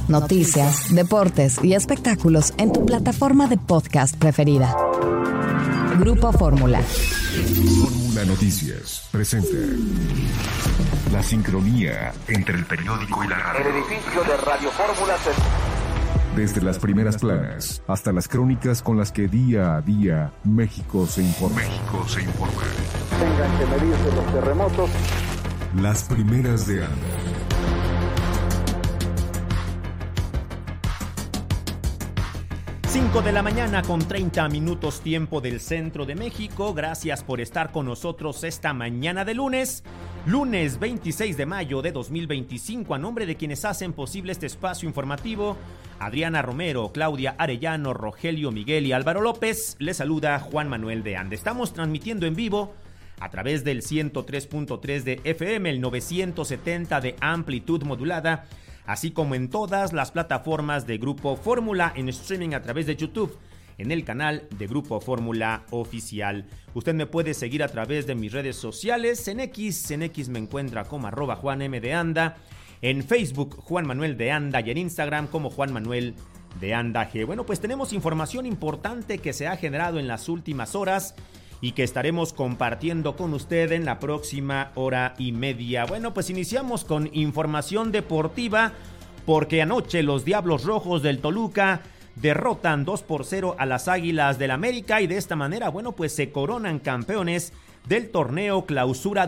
noticias, deportes y espectáculos en tu plataforma de podcast preferida. Grupo Fórmula. Fórmula Noticias presenta la sincronía entre el periódico y la radio. El edificio de Radio Fórmula Desde las primeras planas hasta las crónicas con las que día a día México se informa. Tengan que medirse los terremotos. Las primeras de ANDA. Cinco de la mañana con 30 minutos tiempo del centro de México. Gracias por estar con nosotros esta mañana de lunes 26 de mayo de 2025. A nombre de quienes hacen posible este espacio informativo, Adriana Romero, Claudia Arellano, Rogelio Miguel y Álvaro López, les saluda Juan Manuel de Anda. Estamos transmitiendo en vivo a través del 103.3 de FM, el 970 de amplitud modulada, así como en todas las plataformas de Grupo Fórmula, en streaming a través de YouTube, en el canal de Grupo Fórmula Oficial. Usted me puede seguir a través de mis redes sociales, en X me encuentra como @JuanM_de_Anda, en Facebook Juan Manuel de Anda y en Instagram como Juan Manuel de Anda G. Bueno, pues tenemos información importante que se ha generado en las últimas horas y que estaremos compartiendo con usted en la próxima hora y media. Bueno, pues iniciamos con información deportiva, porque anoche los Diablos Rojos del Toluca derrotan 2-0 a las Águilas del América y de esta manera, bueno, pues se coronan campeones del torneo Clausura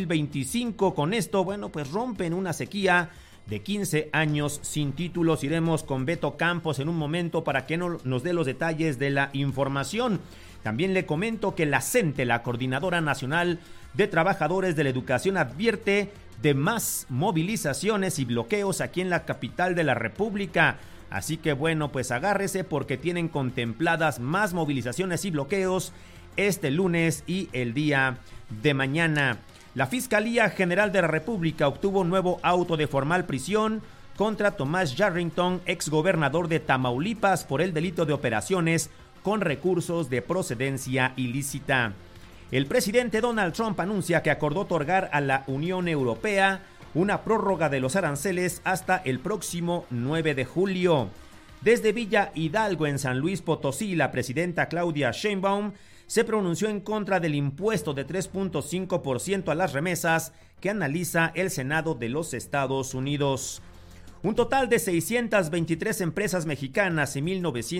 2025. Con esto, bueno, pues rompen una sequía de 15 años sin títulos. Iremos con Beto Campos en un momento para que nos dé los detalles de la información. También le comento que la CENTE, la Coordinadora Nacional de Trabajadores de la Educación, advierte de más movilizaciones y bloqueos aquí en la capital de la República. Así que bueno, pues agárrese porque tienen contempladas más movilizaciones y bloqueos este lunes y el día de mañana. La Fiscalía General de la República obtuvo un nuevo auto de formal prisión contra Tomás Yarrington, exgobernador de Tamaulipas, por el delito de operaciones con recursos de procedencia ilícita. El presidente Donald Trump anuncia que acordó otorgar a la Unión Europea una prórroga de los aranceles hasta el próximo 9 de julio. Desde Villa Hidalgo, en San Luis Potosí, la presidenta Claudia Sheinbaum se pronunció en contra del impuesto de 3.5% a las remesas que analiza el Senado de los Estados Unidos. Un total de 623 empresas mexicanas y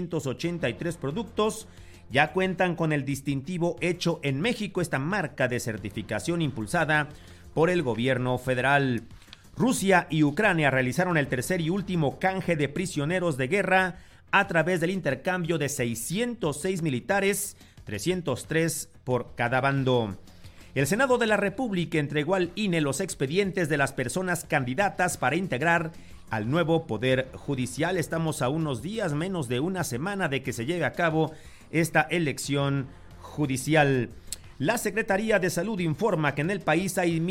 1,983 productos ya cuentan con el distintivo Hecho en México, esta marca de certificación impulsada por el gobierno federal. Rusia y Ucrania realizaron el tercer y último canje de prisioneros de guerra a través del intercambio de 606 militares, 303 por cada bando. El Senado de la República entregó al INE los expedientes de las personas candidatas para integrar al nuevo Poder Judicial. Estamos a unos días, menos de una semana, de que se lleve a cabo esta elección judicial. La Secretaría de Salud informa que en el país hay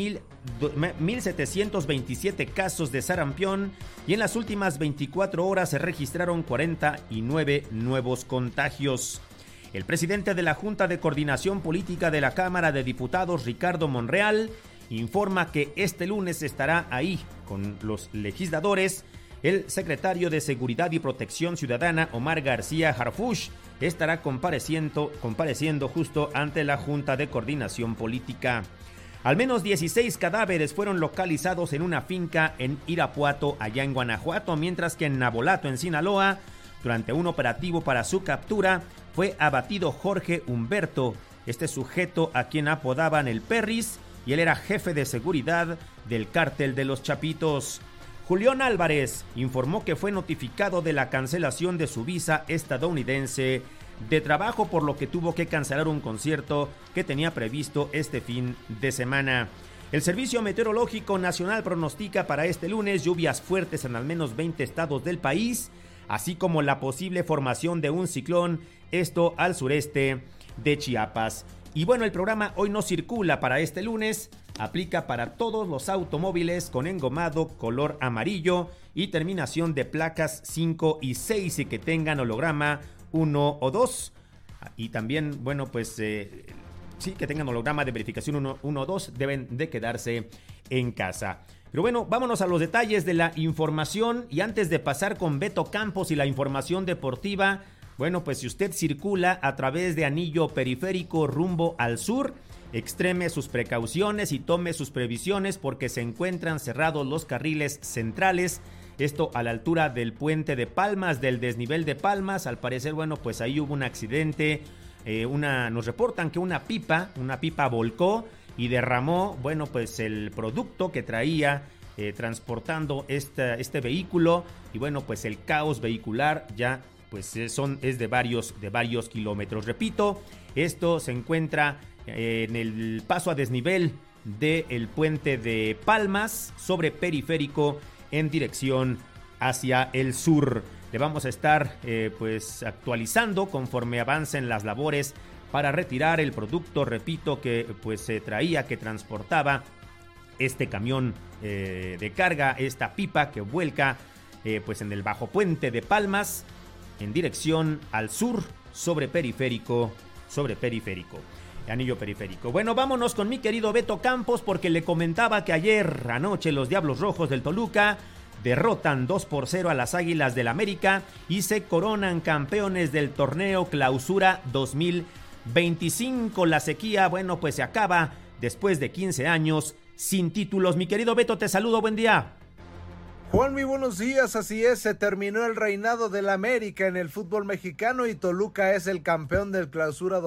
1,727 casos de sarampión y en las últimas 24 horas se registraron 49 nuevos contagios. El presidente de la Junta de Coordinación Política de la Cámara de Diputados, Ricardo Monreal, informa que este lunes estará ahí con los legisladores. El secretario de Seguridad y Protección Ciudadana, Omar García Harfuch, estará compareciendo justo ante la Junta de Coordinación Política. Al menos 16 cadáveres fueron localizados en una finca en Irapuato, allá en Guanajuato, mientras que en Navolato, en Sinaloa, durante un operativo para su captura, fue abatido Jorge Humberto, este sujeto a quien apodaban el Perris, y él era jefe de seguridad del cártel de los Chapitos. Julián Álvarez informó que fue notificado de la cancelación de su visa estadounidense de trabajo, por lo que tuvo que cancelar un concierto que tenía previsto este fin de semana. El Servicio Meteorológico Nacional pronostica para este lunes lluvias fuertes en al menos 20 estados del país, así como la posible formación de un ciclón, esto al sureste de Chiapas. Y bueno, el programa Hoy No Circula para este lunes aplica para todos los automóviles con engomado color amarillo y terminación de placas 5 y 6 y que tengan holograma 1 o 2. Y también, bueno, pues sí, que tengan holograma de verificación 1 o 2, deben de quedarse en casa. Pero bueno, vámonos a los detalles de la información y antes de pasar con Beto Campos y la información deportiva, bueno, pues si usted circula a través de Anillo Periférico rumbo al sur, extreme sus precauciones y tome sus previsiones porque se encuentran cerrados los carriles centrales. Esto a la altura del puente de Palmas, del desnivel de Palmas. Al parecer, bueno, pues ahí hubo un accidente. Nos reportan que una pipa volcó y derramó, bueno, pues el producto que traía transportando este vehículo. Y bueno, pues el caos vehicular ya pues es de varios kilómetros. Repito, esto se encuentra en el paso a desnivel del puente de Palmas sobre Periférico en dirección hacia el sur. Le vamos a estar pues actualizando conforme avancen las labores para retirar el producto, repito, que pues se traía, que transportaba este camión de carga, esta pipa que vuelca pues en el bajo puente de Palmas en dirección al sur sobre Periférico. Anillo Periférico. Bueno, vámonos con mi querido Beto Campos porque le comentaba que ayer anoche los Diablos Rojos del Toluca derrotan 2-0 a las Águilas del América y se coronan campeones del torneo Clausura 2025. La sequía, bueno, pues se acaba después de 15 años sin títulos. Mi querido Beto, te saludo, buen día. Juan, muy buenos días, así es, se terminó el reinado del América en el fútbol mexicano y Toluca es el campeón del Clausura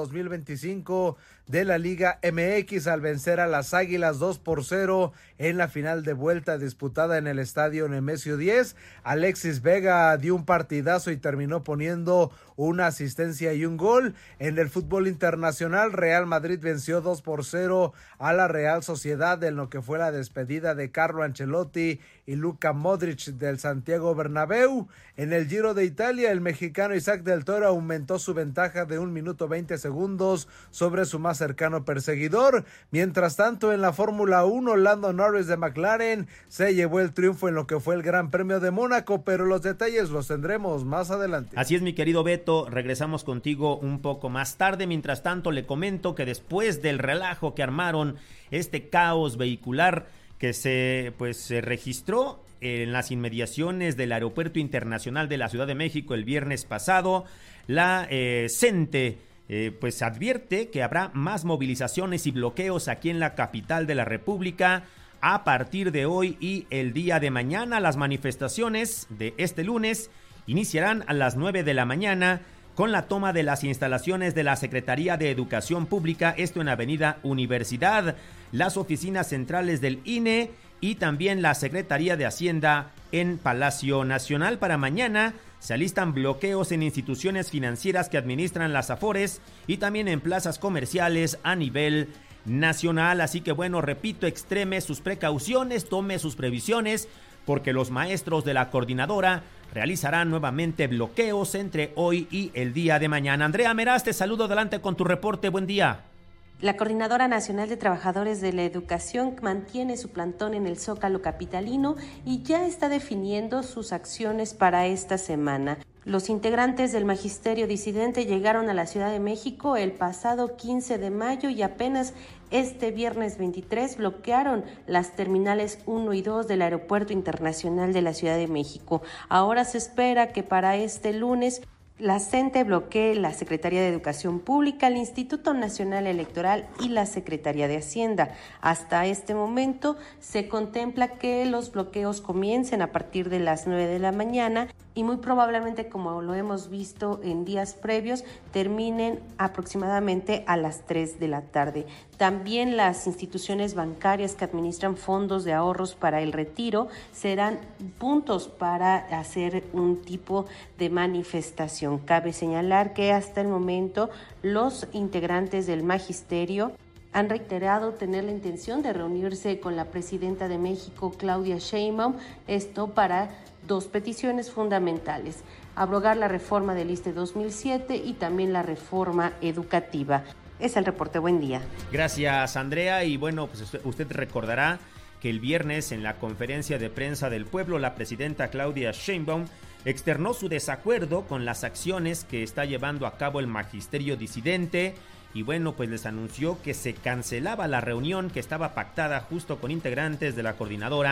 2025 de la Liga MX al vencer a las Águilas 2-0 en la final de vuelta disputada en el estadio Nemesio 10. Alexis Vega dio un partidazo y terminó poniendo una asistencia y un gol. En el fútbol internacional, Real Madrid venció 2-0 a la Real Sociedad en lo que fue la despedida de Carlo Ancelotti y Luka Modric del Santiago Bernabéu. En el Giro de Italia, el mexicano Isaac del Toro aumentó su ventaja de 1 minuto 20 segundos sobre su más cercano perseguidor. Mientras tanto, en la Fórmula 1, Lando Norris de McLaren se llevó el triunfo en lo que fue el Gran Premio de Mónaco, pero los detalles los tendremos más adelante. Así es, mi querido Beto, regresamos contigo un poco más tarde. Mientras tanto, le comento que después del relajo que armaron, este caos vehicular que se registró en las inmediaciones del Aeropuerto Internacional de la Ciudad de México el viernes pasado, la CENTE pues advierte que habrá más movilizaciones y bloqueos aquí en la capital de la República a partir de hoy y el día de mañana. Las manifestaciones de este lunes iniciarán a las 9 de la mañana con la toma de las instalaciones de la Secretaría de Educación Pública, esto en Avenida Universidad, las oficinas centrales del INE y también la Secretaría de Hacienda en Palacio Nacional. Para mañana se alistan bloqueos en instituciones financieras que administran las Afores y también en plazas comerciales a nivel nacional. Así que bueno, repito, extreme sus precauciones, tome sus previsiones, porque los maestros de la coordinadora realizarán nuevamente bloqueos entre hoy y el día de mañana. Andrea Meraz, te saludo, adelante con tu reporte, buen día. La Coordinadora Nacional de Trabajadores de la Educación mantiene su plantón en el Zócalo capitalino y ya está definiendo sus acciones para esta semana. Los integrantes del Magisterio Disidente llegaron a la Ciudad de México el pasado 15 de mayo y apenas este viernes 23 bloquearon las terminales 1 y 2 del Aeropuerto Internacional de la Ciudad de México. Ahora se espera que para este lunes la CENTE bloquee la Secretaría de Educación Pública, el Instituto Nacional Electoral y la Secretaría de Hacienda. Hasta este momento se contempla que los bloqueos comiencen a partir de las 9 de la mañana y muy probablemente, como lo hemos visto en días previos, terminen aproximadamente a las 3 de la tarde. También las instituciones bancarias que administran fondos de ahorros para el retiro serán puntos para hacer un tipo de manifestación. Cabe señalar que hasta el momento los integrantes del magisterio han reiterado tener la intención de reunirse con la presidenta de México, Claudia Sheinbaum, esto para dos peticiones fundamentales: abrogar la reforma del ISSSTE 2007 y también la reforma educativa. Es el reporte, buen día. Gracias, Andrea, y bueno, pues usted recordará que el viernes en la conferencia de prensa del pueblo, la presidenta Claudia Sheinbaum externó su desacuerdo con las acciones que está llevando a cabo el Magisterio Disidente y bueno, pues les anunció que se cancelaba la reunión que estaba pactada justo con integrantes de la coordinadora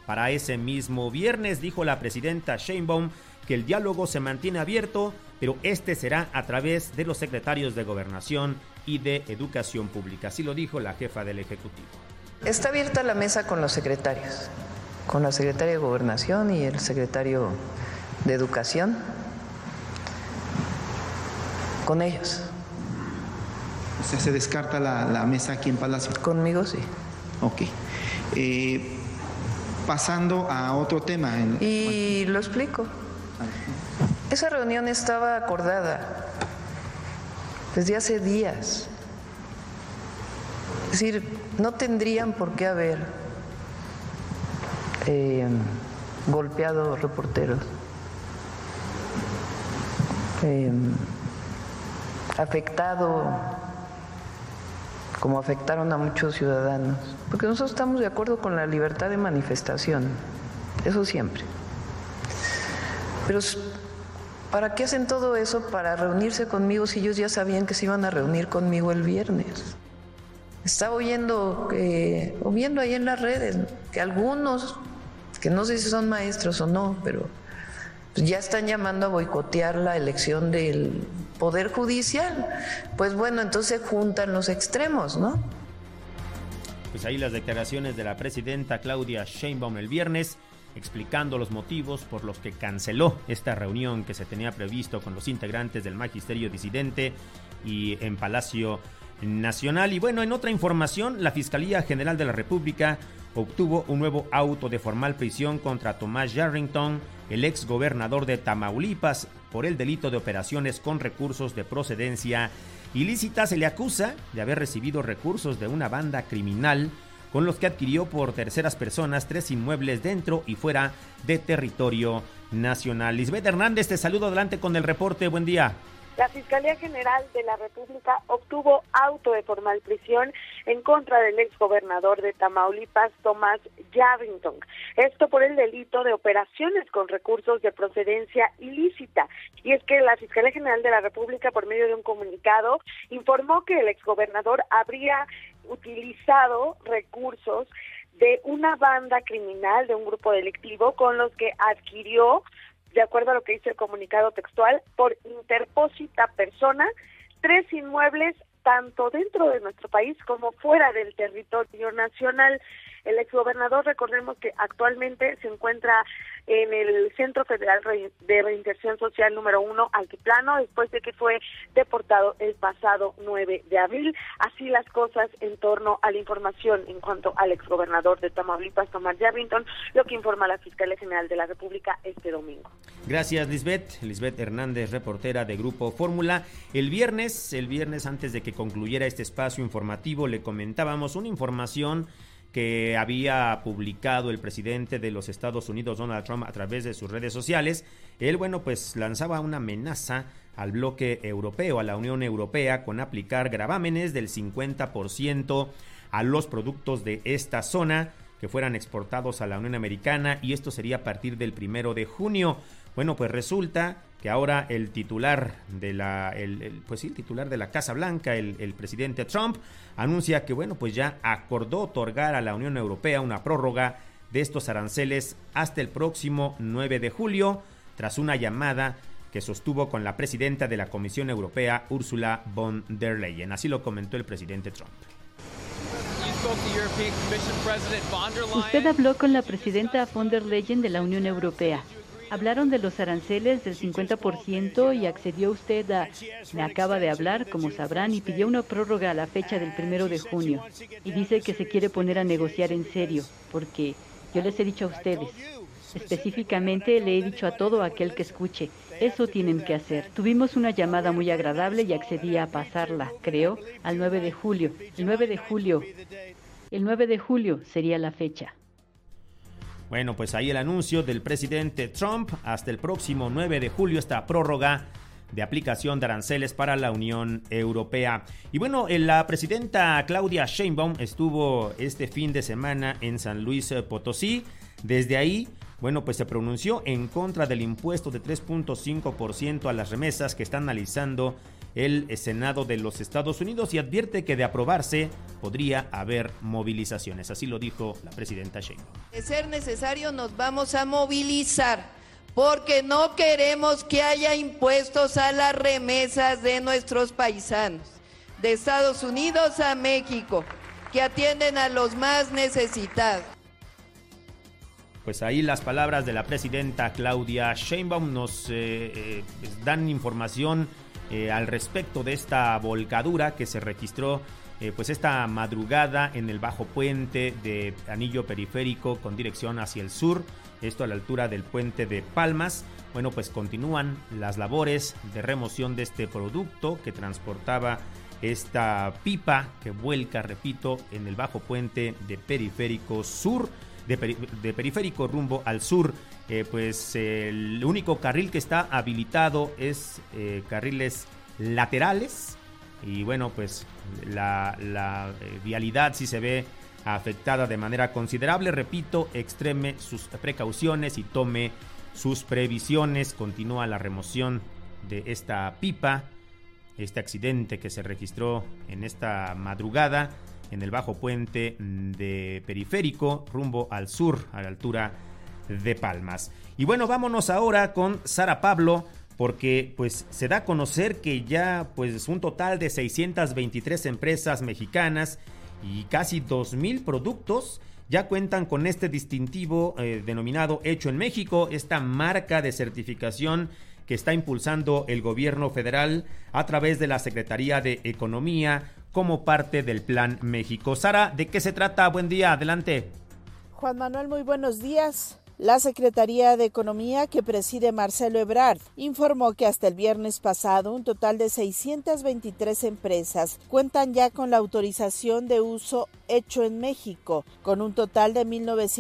para ese mismo viernes. Dijo la presidenta Sheinbaum que el diálogo se mantiene abierto, pero este será a través de los secretarios de Gobernación y de Educación Pública. Así lo dijo la jefa del Ejecutivo. Está abierta la mesa con los secretarios, con la secretaria de Gobernación y el secretario de Educación, con ellos. O sea, ¿se descarta la mesa aquí en Palacio? Conmigo sí. Ok. Pasando a otro tema. Y lo explico. Esa reunión estaba acordada desde hace días. Es decir, no tendrían por qué haber golpeado reporteros, afectado como afectaron a muchos ciudadanos, porque nosotros estamos de acuerdo con la libertad de manifestación, eso siempre. Pero ¿para qué hacen todo eso? Para reunirse conmigo si ellos ya sabían que se iban a reunir conmigo el viernes. Estaba viendo ahí en las redes que algunos, que no sé si son maestros o no, pero ya están llamando a boicotear la elección del Poder Judicial. Pues bueno, entonces juntan los extremos, ¿no? Pues ahí las declaraciones de la presidenta Claudia Sheinbaum el viernes, explicando los motivos por los que canceló esta reunión que se tenía previsto con los integrantes del Magisterio Disidente y en Palacio Nacional. Y bueno, en otra información, la Fiscalía General de la República obtuvo un nuevo auto de formal prisión contra Tomás Yarrington, el ex gobernador de Tamaulipas, por el delito de operaciones con recursos de procedencia ilícita. Se le acusa de haber recibido recursos de una banda criminal con los que adquirió por terceras personas 3 inmuebles dentro y fuera de territorio nacional. Lisbeth Hernández, te saludo, adelante con el reporte, buen día. La Fiscalía General de la República obtuvo auto de formal prisión en contra del exgobernador de Tamaulipas, Tomás Yarrington. Esto por el delito de operaciones con recursos de procedencia ilícita. Y es que la Fiscalía General de la República, por medio de un comunicado, informó que el exgobernador habría utilizado recursos de una banda criminal, de un grupo delictivo, con los que adquirió, de acuerdo a lo que dice el comunicado textual, por interpósita persona, 3 inmuebles tanto dentro de nuestro país como fuera del territorio nacional. El exgobernador, recordemos que actualmente se encuentra en el Centro Federal de Reinserción Social número 1, Altiplano, después de que fue deportado el pasado 9 de abril. Así las cosas en torno a la información en cuanto al exgobernador de Tamaulipas, Tomás Yarrington, lo que informa la Fiscalía General de la República este domingo. Gracias, Lisbeth. Lisbeth Hernández, reportera de Grupo Fórmula. El viernes, antes de que concluyera este espacio informativo, le comentábamos una información que había publicado el presidente de los Estados Unidos, Donald Trump, a través de sus redes sociales. Él, pues lanzaba una amenaza al bloque europeo, a la Unión Europea, con aplicar gravámenes del 50% a los productos de esta zona que fueran exportados a la Unión Americana, y esto sería a partir del 1 de junio. Bueno, pues resulta que ahora el titular de el titular de la Casa Blanca, el presidente Trump, anuncia que pues ya acordó otorgar a la Unión Europea una prórroga de estos aranceles hasta el próximo 9 de julio, tras una llamada que sostuvo con la presidenta de la Comisión Europea, Ursula von der Leyen. Así lo comentó el presidente Trump. Usted habló con la presidenta von der Leyen de la Unión Europea. Hablaron de los aranceles del 50% y accedió usted a... Me acaba de hablar, como sabrán, y pidió una prórroga a la fecha del 1 de junio. Y dice que se quiere poner a negociar en serio, porque yo les he dicho a ustedes, específicamente le he dicho a todo aquel que escuche, eso tienen que hacer. Tuvimos una llamada muy agradable y accedí a pasarla, creo, al 9 de julio. El 9 de julio sería la fecha. Bueno, pues ahí el anuncio del presidente Trump, hasta el próximo 9 de julio, esta prórroga de aplicación de aranceles para la Unión Europea. Y bueno, la presidenta Claudia Sheinbaum estuvo este fin de semana en San Luis Potosí. Desde ahí, pues se pronunció en contra del impuesto de 3.5% a las remesas que está analizando el Senado de los Estados Unidos y advierte que de aprobarse podría haber movilizaciones. Así lo dijo la presidenta Sheinbaum. De ser necesario nos vamos a movilizar porque no queremos que haya impuestos a las remesas de nuestros paisanos de Estados Unidos a México, que atienden a los más necesitados. Pues ahí las palabras de la presidenta Claudia Sheinbaum nos dan información al respecto de esta volcadura que se registró pues esta madrugada en el bajo puente de Anillo Periférico con dirección hacia el sur, esto a la altura del puente de Palmas. Bueno, pues continúan las labores de remoción de este producto que transportaba esta pipa que vuelca, repito, en el bajo puente de Periférico Sur, de Periférico rumbo al sur. Pues el único carril que está habilitado es carriles laterales y bueno, pues la vialidad sí se ve afectada de manera considerable. Repito, extreme sus precauciones y tome sus previsiones. Continúa la remoción de esta pipa, este accidente que se registró en esta madrugada en el bajo puente de Periférico rumbo al sur, a la altura de Palmas. Y bueno, vámonos ahora con Sara Pablo, porque pues se da a conocer que ya pues un total de 623 empresas mexicanas y casi 2,000 productos ya cuentan con este distintivo denominado Hecho en México, esta marca de certificación que está impulsando el gobierno federal a través de la Secretaría de Economía como parte del Plan México. Sara, ¿de qué se trata? Buen día, adelante. Juan Manuel, muy buenos días. La Secretaría de Economía, que preside Marcelo Ebrard, informó que hasta el viernes pasado un total de 623 empresas cuentan ya con la autorización de uso Hecho en México, con un total de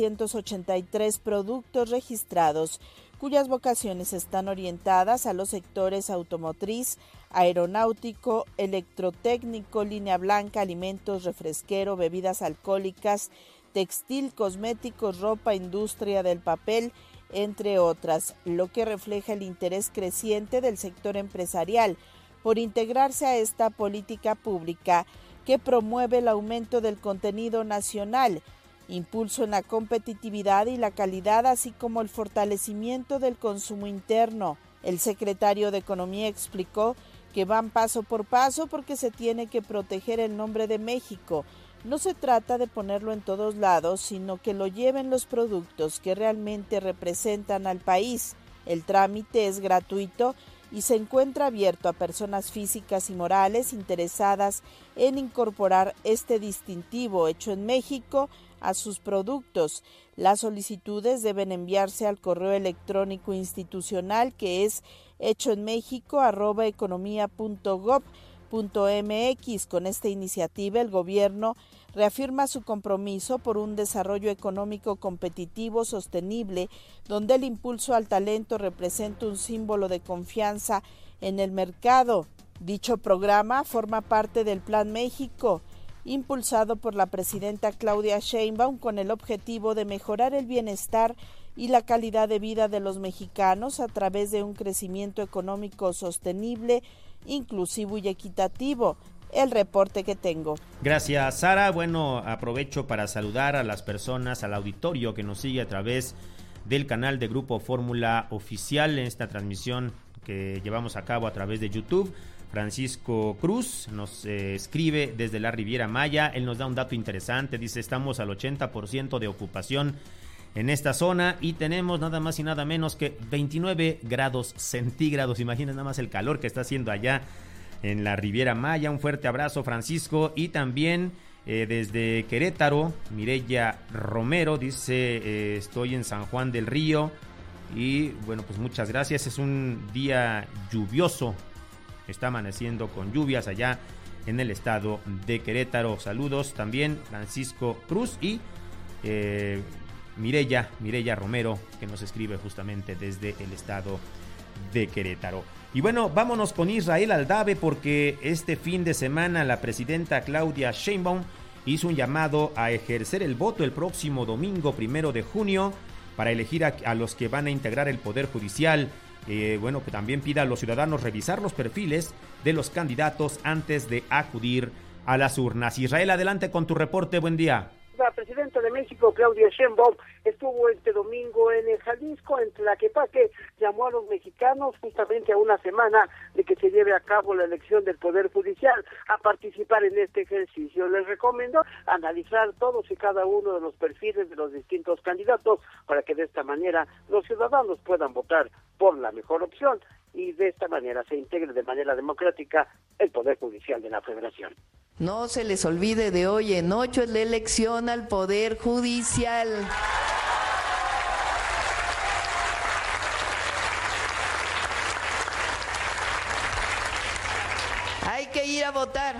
1,983 productos registrados, cuyas vocaciones están orientadas a los sectores automotriz, aeronáutico, electrotécnico, línea blanca, alimentos, refresquero, bebidas alcohólicas, textil, cosméticos, ropa, industria del papel, entre otras, lo que refleja el interés creciente del sector empresarial por integrarse a esta política pública que promueve el aumento del contenido nacional, impulso en la competitividad y la calidad, así como el fortalecimiento del consumo interno. El secretario de Economía explicó que van paso por paso porque se tiene que proteger el nombre de México. No se trata de ponerlo en todos lados, sino que lo lleven los productos que realmente representan al país. El trámite es gratuito y se encuentra abierto a personas físicas y morales interesadas en incorporar este distintivo Hecho en México a sus productos. Las solicitudes deben enviarse al correo electrónico institucional, que es hechoenmexico@economia.gov.mx. Con esta iniciativa, el gobierno reafirma su compromiso por un desarrollo económico competitivo, sostenible, donde el impulso al talento representa un símbolo de confianza en el mercado. Dicho programa forma parte del Plan México, impulsado por la presidenta Claudia Sheinbaum, con el objetivo de mejorar el bienestar y la calidad de vida de los mexicanos a través de un crecimiento económico sostenible, inclusivo y equitativo. El reporte que tengo. Gracias, Sara. Bueno, aprovecho para saludar a las personas, al auditorio que nos sigue a través del canal de Grupo Fórmula Oficial en esta transmisión que llevamos a cabo a través de YouTube. Francisco Cruz nos escribe desde la Riviera Maya. Él nos da un dato interesante. Dice, estamos al 80% de ocupación en esta zona y tenemos nada más y nada menos que 29 grados centígrados. Imaginen nada más el calor que está haciendo allá en la Riviera Maya. Un fuerte abrazo, Francisco. Y también desde Querétaro, Mireya Romero dice, estoy en San Juan del Río y bueno, pues muchas gracias. Es un día lluvioso, está amaneciendo con lluvias allá en el estado de Querétaro. Saludos también, Francisco Cruz y Mireya Romero, que nos escribe justamente desde el estado de Querétaro. Y bueno, vámonos con Israel Aldave, porque este fin de semana la presidenta Claudia Sheinbaum hizo un llamado a ejercer el voto el próximo domingo 1 de junio para elegir a los que van a integrar el Poder Judicial. que también pida a los ciudadanos revisar los perfiles de los candidatos antes de acudir a las urnas. Israel, adelante con tu reporte, buen día. La presidenta de México, Claudia Sheinbaum, estuvo este domingo en el Jalisco, en Tlaquepaque, llamó a los mexicanos justamente a una semana de que se lleve a cabo la elección del Poder Judicial a participar en este ejercicio. Les recomiendo analizar todos y cada uno de los perfiles de los distintos candidatos para que de esta manera los ciudadanos puedan votar por la mejor opción y de esta manera se integre de manera democrática el Poder Judicial de la Federación. No se les olvide, de hoy en 8 es la elección al Poder Judicial. Hay que ir a votar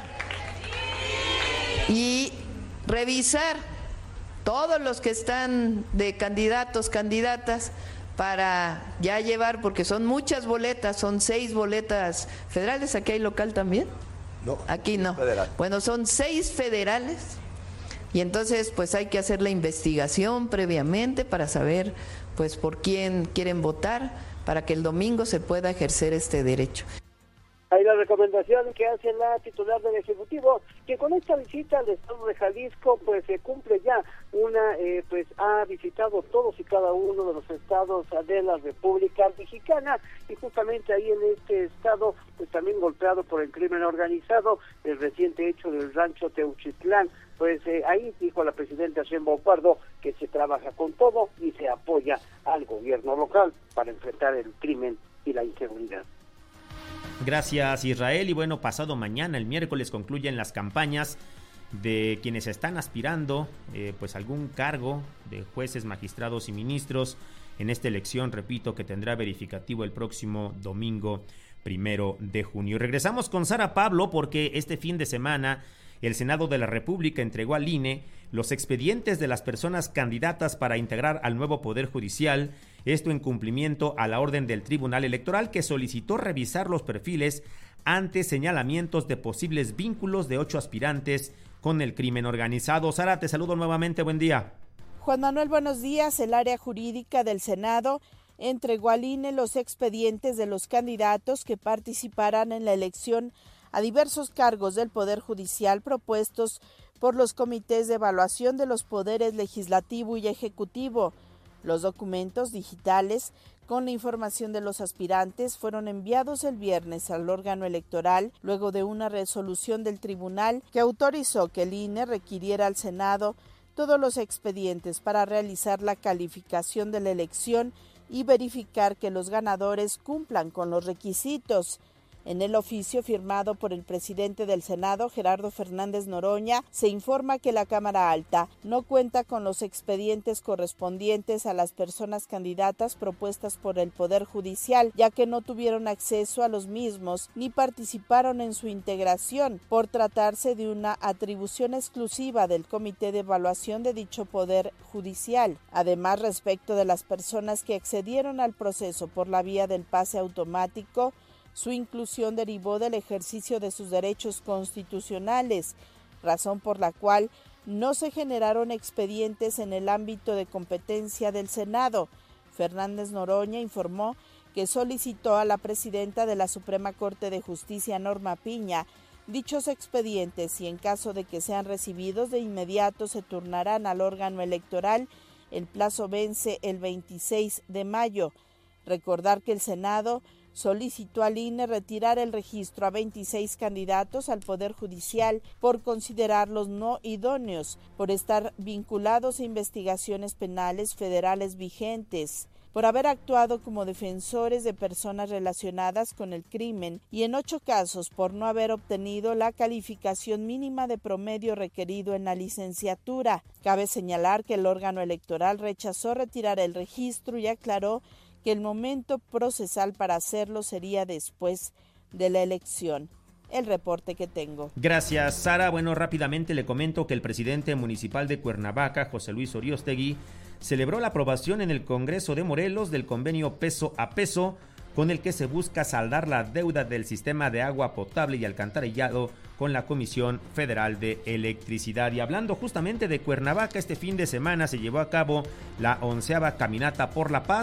y revisar todos los que están de candidatos, candidatas, para ya llevar, porque son muchas boletas, son 6 boletas federales. ¿Aquí hay local también? No. Aquí no. Federal. Bueno, son 6 federales y entonces pues hay que hacer la investigación previamente para saber pues por quién quieren votar para que el domingo se pueda ejercer este derecho. Hay la recomendación que hace la titular del Ejecutivo, que con esta visita al estado de Jalisco, pues se cumple ya pues ha visitado todos y cada uno de los estados de la República Mexicana, y justamente ahí en este estado, pues también golpeado por el crimen organizado, el reciente hecho del rancho Teuchitlán, pues ahí dijo la presidenta Sheinbaum Pardo que se trabaja con todo y se apoya al gobierno local para enfrentar el crimen y la inseguridad. Gracias, Israel. Y bueno, pasado mañana, el miércoles, concluyen las campañas de quienes están aspirando pues algún cargo de jueces, magistrados y ministros en esta elección, repito, que tendrá verificativo el próximo domingo 1 de junio. Y regresamos con Sara Pablo porque este fin de semana el Senado de la República entregó al INE los expedientes de las personas candidatas para integrar al nuevo Poder Judicial, esto en cumplimiento a la orden del Tribunal Electoral, que solicitó revisar los perfiles ante señalamientos de posibles vínculos de 8 aspirantes con el crimen organizado. Sara, te saludo nuevamente, buen día. Juan Manuel, buenos días. El área jurídica del Senado entregó al INE los expedientes de los candidatos que participarán en la elección a diversos cargos del Poder Judicial propuestos por los comités de evaluación de los poderes legislativo y ejecutivo. Los documentos digitales con la información de los aspirantes fueron enviados el viernes al órgano electoral luego de una resolución del tribunal que autorizó que el INE requiriera al Senado todos los expedientes para realizar la calificación de la elección y verificar que los ganadores cumplan con los requisitos. En el oficio firmado por el presidente del Senado, Gerardo Fernández Noroña, se informa que la Cámara Alta no cuenta con los expedientes correspondientes a las personas candidatas propuestas por el Poder Judicial, ya que no tuvieron acceso a los mismos ni participaron en su integración, por tratarse de una atribución exclusiva del Comité de Evaluación de dicho Poder Judicial. Además, respecto de las personas que accedieron al proceso por la vía del pase automático, su inclusión derivó del ejercicio de sus derechos constitucionales, razón por la cual no se generaron expedientes en el ámbito de competencia del Senado. Fernández Noroña informó que solicitó a la presidenta de la Suprema Corte de Justicia, Norma Piña, dichos expedientes y en caso de que sean recibidos de inmediato se turnarán al órgano electoral. El plazo vence el 26 de mayo. Recordar que el Senado solicitó al INE retirar el registro a 26 candidatos al Poder Judicial por considerarlos no idóneos, por estar vinculados a investigaciones penales federales vigentes, por haber actuado como defensores de personas relacionadas con el crimen y en 8 casos por no haber obtenido la calificación mínima de promedio requerido en la licenciatura. Cabe señalar que el órgano electoral rechazó retirar el registro y aclaró que el momento procesal para hacerlo sería después de la elección. El reporte que tengo. Gracias, Sara. Bueno, rápidamente le comento que el presidente municipal de Cuernavaca, José Luis Oriostegui, celebró la aprobación en el Congreso de Morelos del convenio peso a peso, con el que se busca saldar la deuda del sistema de agua potable y alcantarillado con la Comisión Federal de Electricidad. Y hablando justamente de Cuernavaca, este fin de semana se llevó a cabo la 11ª Caminata por la Paz,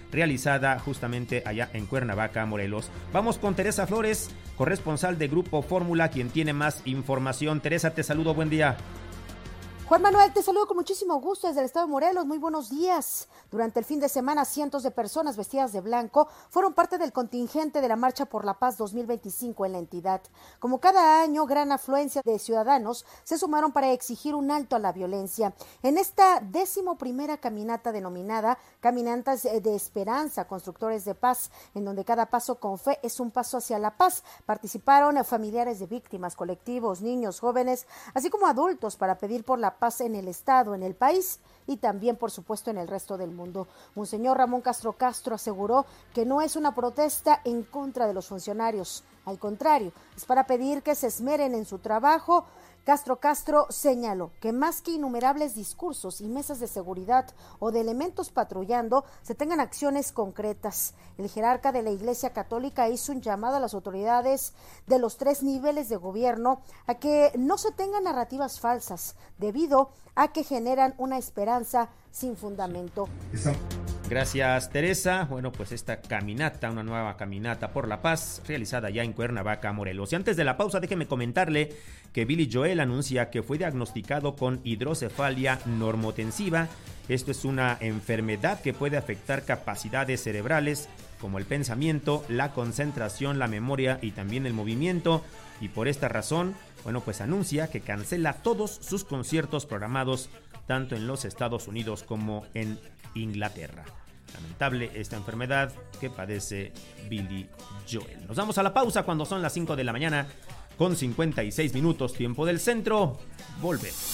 realizada justamente allá en Cuernavaca, Morelos. Vamos con Teresa Flores, corresponsal de Grupo Fórmula, quien tiene más información. Teresa, te saludo, buen día. Juan Manuel, te saludo con muchísimo gusto desde el estado de Morelos. Muy buenos días. Durante el fin de semana, cientos de personas vestidas de blanco fueron parte del contingente de la Marcha por la Paz 2025 en la entidad. Como cada año, gran afluencia de ciudadanos se sumaron para exigir un alto a la violencia. En esta 11ª caminata denominada Caminantes de Esperanza, Constructores de Paz, en donde cada paso con fe es un paso hacia la paz, participaron familiares de víctimas, colectivos, niños, jóvenes, así como adultos para pedir por la paz en el estado, en el país y también, por supuesto, en el resto del mundo. Monseñor Ramón Castro aseguró que no es una protesta en contra de los funcionarios, al contrario, es para pedir que se esmeren en su trabajo. Castro señaló que más que innumerables discursos y mesas de seguridad o de elementos patrullando, se tengan acciones concretas. El jerarca de la Iglesia Católica hizo un llamado a las autoridades de los 3 niveles de gobierno a que no se tengan narrativas falsas, debido a que generan una esperanza sin fundamento. Gracias, Teresa. Bueno, pues esta caminata, una nueva caminata por la paz, realizada ya en Cuernavaca, Morelos. Y antes de la pausa, déjeme comentarle que Billy Joel anuncia que fue diagnosticado con hidrocefalia normotensiva. Esto es una enfermedad que puede afectar capacidades cerebrales como el pensamiento, la concentración, la memoria y también el movimiento. Y por esta razón, bueno, pues anuncia que cancela todos sus conciertos programados tanto en los Estados Unidos como en Inglaterra. Lamentable esta enfermedad que padece Billy Joel. Nos vamos a la pausa cuando son las 5 de la mañana con 56 minutos, tiempo del centro. Volvemos.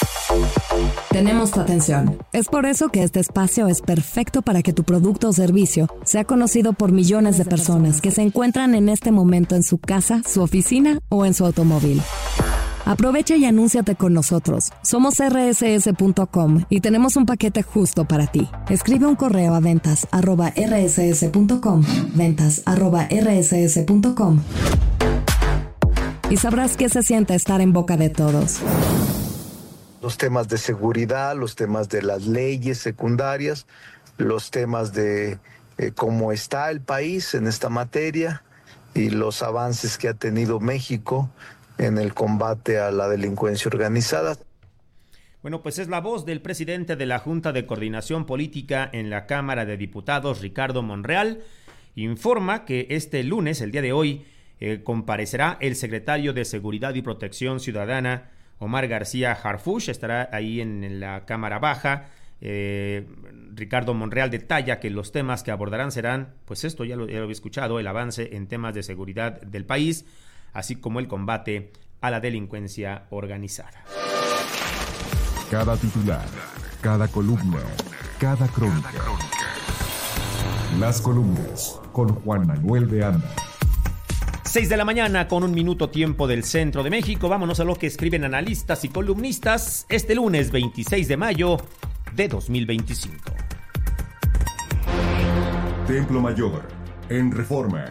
Tenemos tu atención. Es por eso que este espacio es perfecto para que tu producto o servicio sea conocido por millones de personas que se encuentran en este momento en su casa, su oficina o en su automóvil. Aprovecha y anúnciate con nosotros. Somos rss.com y tenemos un paquete justo para ti. Escribe un correo a ventas@rss.com, ventas@rss.com, y sabrás qué se siente estar en boca de todos. Los temas de seguridad, los temas de las leyes secundarias, los temas de cómo está el país en esta materia y los avances que ha tenido México en el combate a la delincuencia organizada. Bueno, pues es la voz del presidente de la Junta de Coordinación Política en la Cámara de Diputados, Ricardo Monreal. Informa que este lunes, el día de hoy, comparecerá el secretario de Seguridad y Protección Ciudadana, Omar García Harfuch. Estará ahí en la Cámara Baja. Ricardo Monreal detalla que los temas que abordarán serán, pues esto ya lo he escuchado, el avance en temas de seguridad del país, así como el combate a la delincuencia organizada. Cada titular, cada columna, cada crónica. Las columnas con Juan Manuel de Anda. 6 de la mañana con 1 minuto, tiempo del centro de México. Vámonos a lo que escriben analistas y columnistas este lunes 26 de mayo de 2025. Templo Mayor, en Reforma.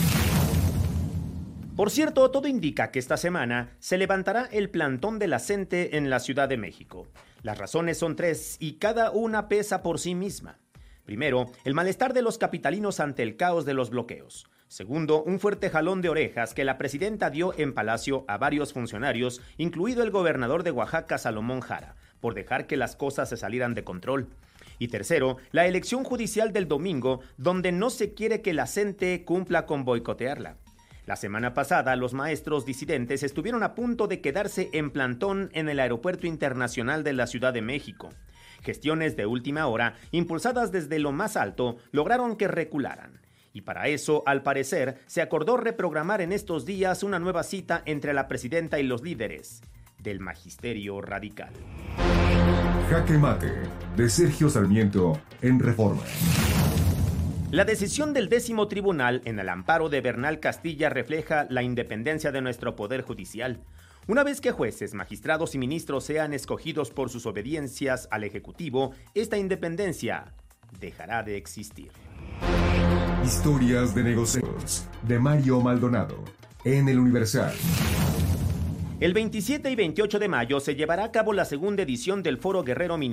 Por cierto, todo indica que esta semana se levantará el plantón de la CENTE en la Ciudad de México. Las razones son 3 y cada una pesa por sí misma. Primero, el malestar de los capitalinos ante el caos de los bloqueos. Segundo, un fuerte jalón de orejas que la presidenta dio en Palacio a varios funcionarios, incluido el gobernador de Oaxaca, Salomón Jara, por dejar que las cosas se salieran de control. Y tercero, la elección judicial del domingo, donde no se quiere que la CENTE cumpla con boicotearla. La semana pasada, los maestros disidentes estuvieron a punto de quedarse en plantón en el Aeropuerto Internacional de la Ciudad de México. Gestiones de última hora, impulsadas desde lo más alto, lograron que recularan. Y para eso, al parecer, se acordó reprogramar en estos días una nueva cita entre la presidenta y los líderes del magisterio radical. Jaque Mate, de Sergio Sarmiento, en Reforma. La decisión del 10º tribunal en el amparo de Bernal Castilla refleja la independencia de nuestro poder judicial. Una vez que jueces, magistrados y ministros sean escogidos por sus obediencias al Ejecutivo, esta independencia dejará de existir. Historias de negocios, de Mario Maldonado, en El Universal. El 27 y 28 de mayo se llevará a cabo la segunda edición del Foro Guerrero Minero,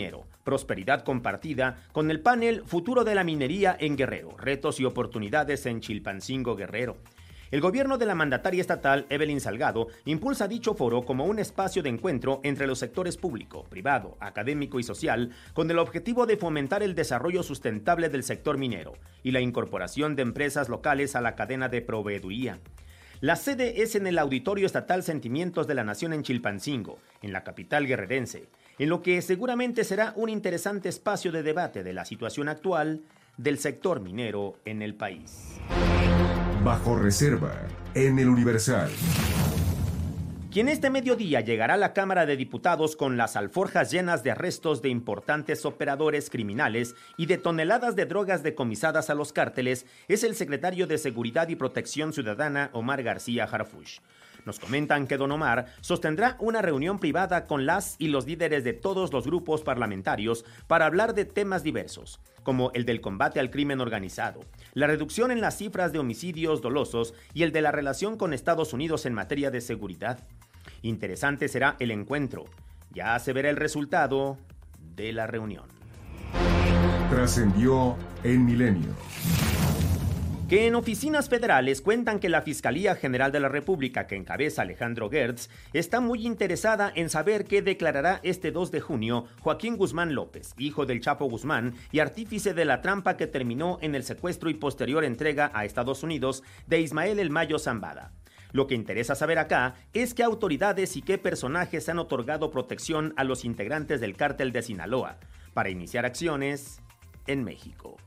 Prosperidad compartida, con el panel Futuro de la minería en Guerrero, retos y oportunidades en Chilpancingo, Guerrero. El gobierno de la mandataria estatal, Evelyn Salgado, impulsa dicho foro como un espacio de encuentro entre los sectores público, privado, académico y social, con el objetivo de fomentar el desarrollo sustentable del sector minero y la incorporación de empresas locales a la cadena de proveeduría. La sede es en el Auditorio Estatal Sentimientos de la Nación en Chilpancingo, en la capital guerrerense, en lo que seguramente será un interesante espacio de debate de la situación actual del sector minero en el país. Bajo reserva, en el Universal. Quien este mediodía llegará a la Cámara de Diputados con las alforjas llenas de arrestos de importantes operadores criminales y de toneladas de drogas decomisadas a los cárteles es el secretario de Seguridad y Protección Ciudadana, Omar García Harfuch. Nos comentan que don Omar sostendrá una reunión privada con las y los líderes de todos los grupos parlamentarios para hablar de temas diversos, como el del combate al crimen organizado, la reducción en las cifras de homicidios dolosos y el de la relación con Estados Unidos en materia de seguridad. Interesante será el encuentro. Ya se verá el resultado de la reunión. Trascendió en Milenio. Que en oficinas federales cuentan que la Fiscalía General de la República, que encabeza Alejandro Gertz, está muy interesada en saber qué declarará este 2 de junio Joaquín Guzmán López, hijo del Chapo Guzmán y artífice de la trampa que terminó en el secuestro y posterior entrega a Estados Unidos de Ismael El Mayo Zambada. Lo que interesa saber acá es qué autoridades y qué personajes han otorgado protección a los integrantes del cártel de Sinaloa para iniciar acciones en México.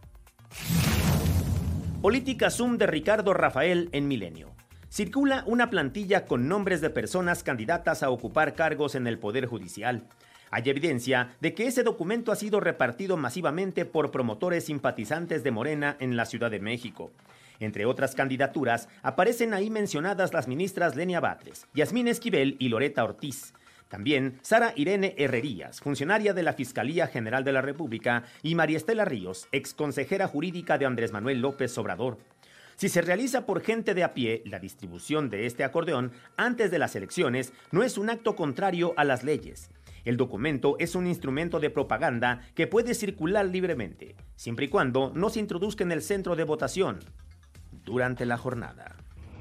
Política Zoom de Ricardo Rafael en Milenio. Circula una plantilla con nombres de personas candidatas a ocupar cargos en el Poder Judicial. Hay evidencia de que ese documento ha sido repartido masivamente por promotores simpatizantes de Morena en la Ciudad de México. Entre otras candidaturas, aparecen ahí mencionadas las ministras Lenia Batres, Yasmín Esquivel y Loreta Ortiz. También Sara Irene Herrerías, funcionaria de la Fiscalía General de la República, y María Estela Ríos, exconsejera jurídica de Andrés Manuel López Obrador. Si se realiza por gente de a pie, la distribución de este acordeón antes de las elecciones no es un acto contrario a las leyes. El documento es un instrumento de propaganda que puede circular libremente, siempre y cuando no se introduzca en el centro de votación durante la jornada.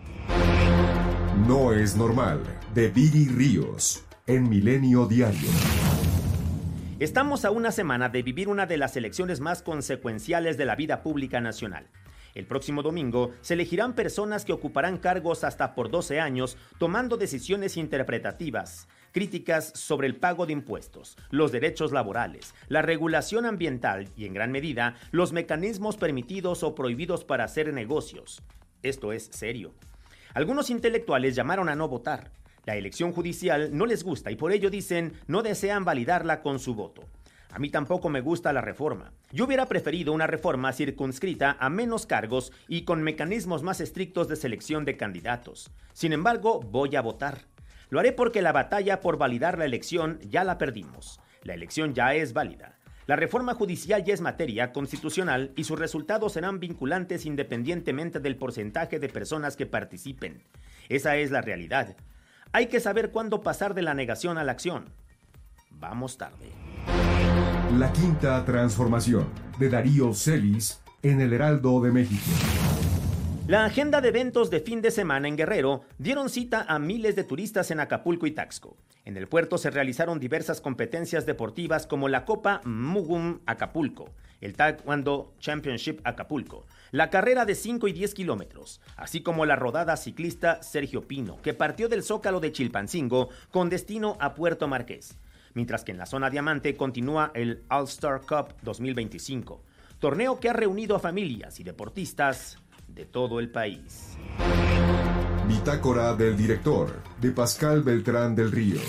No es normal, de Viri Ríos, en Milenio Diario. Estamos a una semana de vivir una de las elecciones más consecuenciales de la vida pública nacional. El próximo domingo se elegirán personas que ocuparán cargos hasta por 12 años, tomando decisiones interpretativas, críticas sobre el pago de impuestos, los derechos laborales, la regulación ambiental y, en gran medida, los mecanismos permitidos o prohibidos para hacer negocios. Esto es serio. Algunos intelectuales llamaron a no votar. La elección judicial no les gusta y por ello dicen no desean validarla con su voto. A mí tampoco me gusta la reforma. Yo hubiera preferido una reforma circunscrita a menos cargos y con mecanismos más estrictos de selección de candidatos. Sin embargo, voy a votar. Lo haré porque la batalla por validar la elección ya la perdimos. La elección ya es válida. La reforma judicial ya es materia constitucional y sus resultados serán vinculantes independientemente del porcentaje de personas que participen. Esa es la realidad. Hay que saber cuándo pasar de la negación a la acción. Vamos tarde. La Quinta Transformación, de Darío Celis, en el Heraldo de México. La agenda de eventos de fin de semana en Guerrero dieron cita a miles de turistas en Acapulco y Taxco. En el puerto se realizaron diversas competencias deportivas como la Copa Mugum Acapulco, el Taekwondo Championship Acapulco, la carrera de 5 y 10 kilómetros, así como la rodada ciclista Sergio Pino, que partió del Zócalo de Chilpancingo con destino a Puerto Marqués. Mientras que en la zona diamante continúa el All-Star Cup 2025, torneo que ha reunido a familias y deportistas de todo el país. Bitácora del director, de Pascal Beltrán del Río.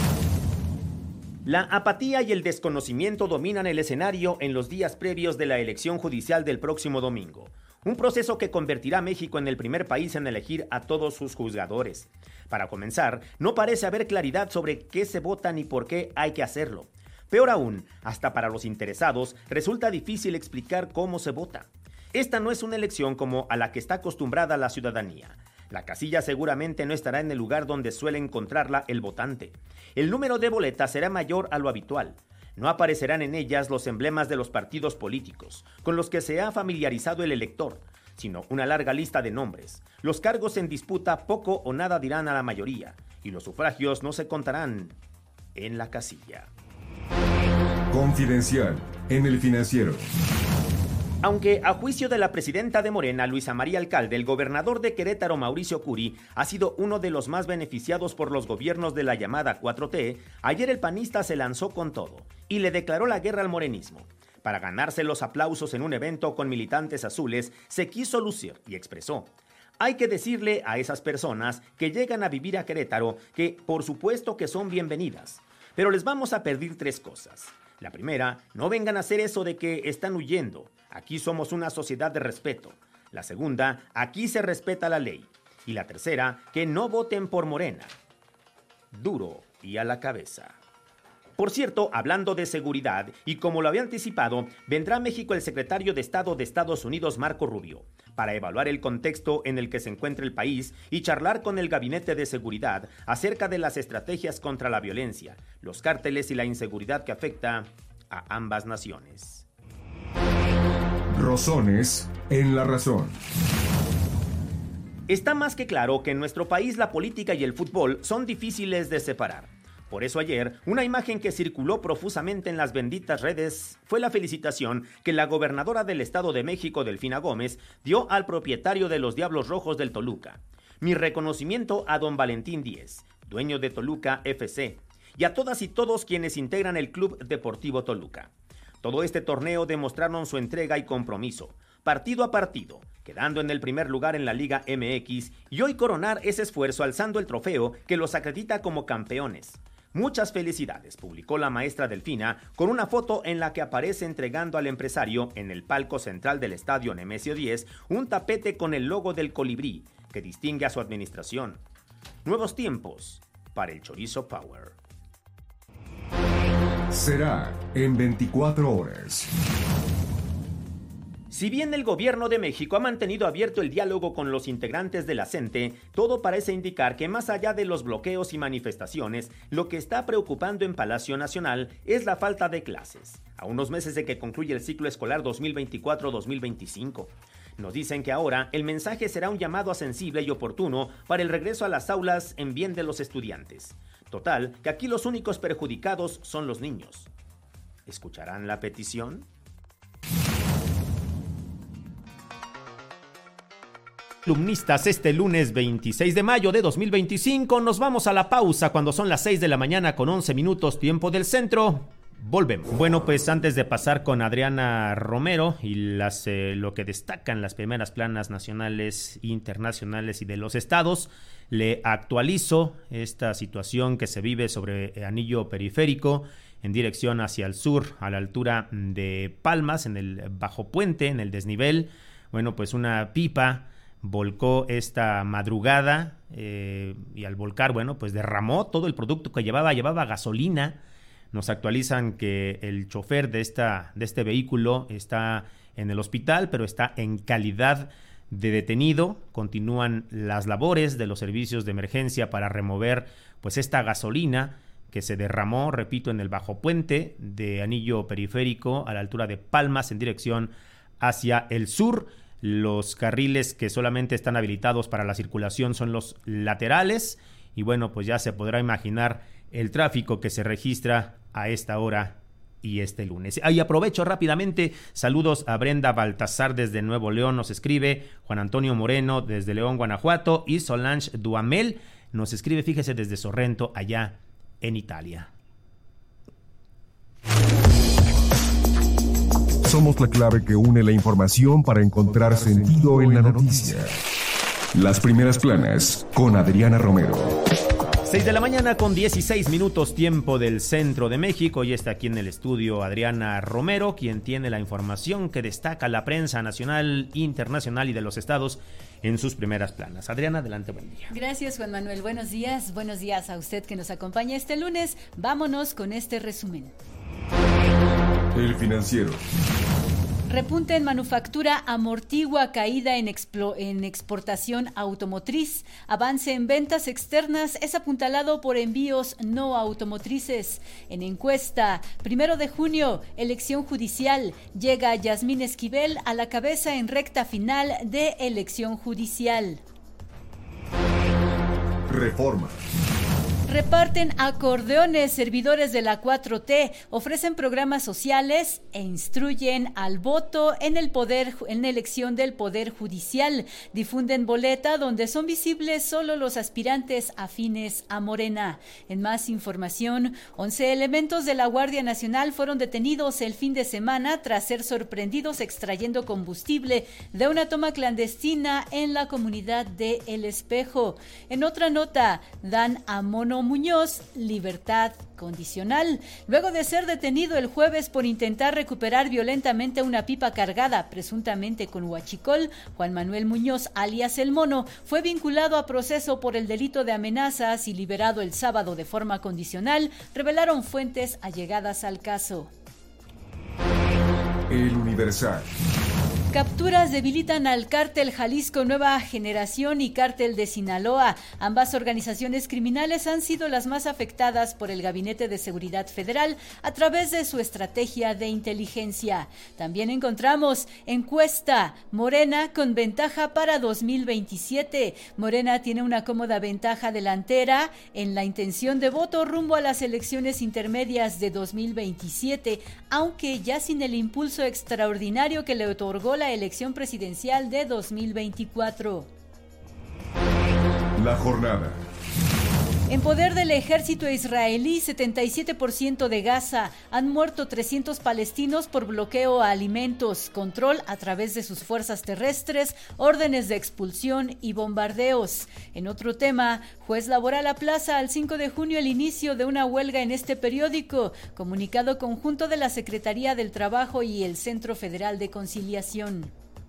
La apatía y el desconocimiento dominan el escenario en los días previos de la elección judicial del próximo domingo. Un proceso que convertirá a México en el primer país en elegir a todos sus juzgadores. Para comenzar, no parece haber claridad sobre qué se vota ni por qué hay que hacerlo. Peor aún, hasta para los interesados, resulta difícil explicar cómo se vota. Esta no es una elección como a la que está acostumbrada la ciudadanía. La casilla seguramente no estará en el lugar donde suele encontrarla el votante. El número de boletas será mayor a lo habitual. No aparecerán en ellas los emblemas de los partidos políticos, con los que se ha familiarizado el elector, sino una larga lista de nombres. Los cargos en disputa poco o nada dirán a la mayoría, y los sufragios no se contarán en la casilla. Confidencial en El Financiero. Aunque a juicio de la presidenta de Morena, Luisa María Alcalde, el gobernador de Querétaro, Mauricio Curi, ha sido uno de los más beneficiados por los gobiernos de la llamada 4T, ayer el panista se lanzó con todo y le declaró la guerra al morenismo. Para ganarse los aplausos en un evento con militantes azules, se quiso lucir y expresó: hay que decirle a esas personas que llegan a vivir a Querétaro que por supuesto que son bienvenidas, pero les vamos a pedir 3 cosas. La primera, no vengan a hacer eso de que están huyendo. Aquí somos una sociedad de respeto. La segunda, aquí se respeta la ley. Y la tercera, que no voten por Morena. Duro y a la cabeza. Por cierto, hablando de seguridad, y como lo había anticipado, vendrá a México el secretario de Estado de Estados Unidos, Marco Rubio, para evaluar el contexto en el que se encuentra el país y charlar con el Gabinete de Seguridad acerca de las estrategias contra la violencia, los cárteles y la inseguridad que afecta a ambas naciones. Rosones en la razón. Está más que claro que en nuestro país la política y el fútbol son difíciles de separar. Por eso ayer, una imagen que circuló profusamente en las benditas redes fue la felicitación que la gobernadora del Estado de México, Delfina Gómez, dio al propietario de los Diablos Rojos del Toluca. Mi reconocimiento a don Valentín Díez, dueño de Toluca FC, y a todas y todos quienes integran el Club Deportivo Toluca. Todo este torneo demostraron su entrega y compromiso, partido a partido, quedando en el primer lugar en la Liga MX y hoy coronar ese esfuerzo alzando el trofeo que los acredita como campeones. Muchas felicidades, publicó la maestra Delfina con una foto en la que aparece entregando al empresario en el palco central del estadio Nemesio 10 un tapete con el logo del colibrí que distingue a su administración. Nuevos tiempos para el Chorizo Power. Será en 24 horas. Si bien el gobierno de México ha mantenido abierto el diálogo con los integrantes de la CENTE, todo parece indicar que más allá de los bloqueos y manifestaciones, lo que está preocupando en Palacio Nacional es la falta de clases, a unos meses de que concluye el ciclo escolar 2024-2025. Nos dicen que ahora el mensaje será un llamado sensible y oportuno para el regreso a las aulas en bien de los estudiantes. Total, que aquí los únicos perjudicados son los niños. ¿Escucharán la petición? Columnistas, este lunes 26 de mayo de 2025, nos vamos a la pausa cuando son las 6 de la mañana con 11 minutos tiempo del centro. Volvemos. Bueno, pues antes de pasar con Adriana Romero y lo que destacan las primeras planas nacionales, internacionales y de los estados, le actualizo esta situación que se vive sobre Anillo Periférico en dirección hacia el sur, a la altura de Palmas, en el Bajo Puente, en el desnivel. Bueno, pues una pipa volcó esta madrugada y al volcar, bueno, pues derramó todo el producto que llevaba gasolina. Nos actualizan que el chofer de este vehículo está en el hospital, pero está en calidad de detenido. Continúan las labores de los servicios de emergencia para remover pues esta gasolina que se derramó, repito, en el Bajo Puente de Anillo Periférico a la altura de Palmas en dirección hacia el sur. Los carriles que solamente están habilitados para la circulación son los laterales y bueno, pues ya se podrá imaginar el tráfico que se registra a esta hora y este lunes. Ahí aprovecho rápidamente, saludos a Brenda Baltasar desde Nuevo León, nos escribe Juan Antonio Moreno desde León, Guanajuato, y Solange Duhamel nos escribe, fíjese, desde Sorrento, allá en Italia. Somos la clave que une la información para encontrar sentido en la noticia. Las primeras planas con Adriana Romero. 6 de la mañana con 16 minutos tiempo del centro de México y está aquí en el estudio Adriana Romero, quien tiene la información que destaca la prensa nacional, internacional y de los estados en sus primeras planas. Adriana, adelante, buen día. Gracias, Juan Manuel. Buenos días a usted que nos acompaña este lunes. Vámonos con este resumen. El Financiero. Repunte en manufactura amortigua caída en exportación automotriz. Avance en ventas externas es apuntalado por envíos no automotrices. En encuesta, 1 de junio, elección judicial. Llega Yasmín Esquivel a la cabeza en recta final de elección judicial. Reforma. Reparten acordeones servidores de la 4T, ofrecen programas sociales e instruyen al voto en elección del Poder Judicial. Difunden boleta donde son visibles solo los aspirantes afines a Morena. En más información, 11 elementos de la Guardia Nacional fueron detenidos el fin de semana tras ser sorprendidos extrayendo combustible de una toma clandestina en la comunidad de El Espejo. En otra nota, dan a Mono Muñoz libertad condicional. Luego de ser detenido el jueves por intentar recuperar violentamente una pipa cargada, presuntamente con huachicol, Juan Manuel Muñoz, alias El Mono, fue vinculado a proceso por el delito de amenazas y liberado el sábado de forma condicional, revelaron fuentes allegadas al caso. El Universal. Capturas debilitan al Cártel Jalisco Nueva Generación y Cártel de Sinaloa. Ambas organizaciones criminales han sido las más afectadas por el Gabinete de Seguridad Federal a través de su estrategia de inteligencia. También encontramos encuesta, Morena con ventaja para 2027. Morena tiene una cómoda ventaja delantera en la intención de voto rumbo a las elecciones intermedias de 2027, aunque ya sin el impulso extraordinario que le otorgó la elección presidencial de 2024. La jornada. En poder del ejército israelí, 77% de Gaza. Han muerto 300 palestinos por bloqueo a alimentos, control a través de sus fuerzas terrestres, órdenes de expulsión y bombardeos. En otro tema, juez laboral aplaza al 5 de junio el inicio de una huelga en este periódico. Comunicado conjunto de la Secretaría del Trabajo y el Centro Federal de Conciliación.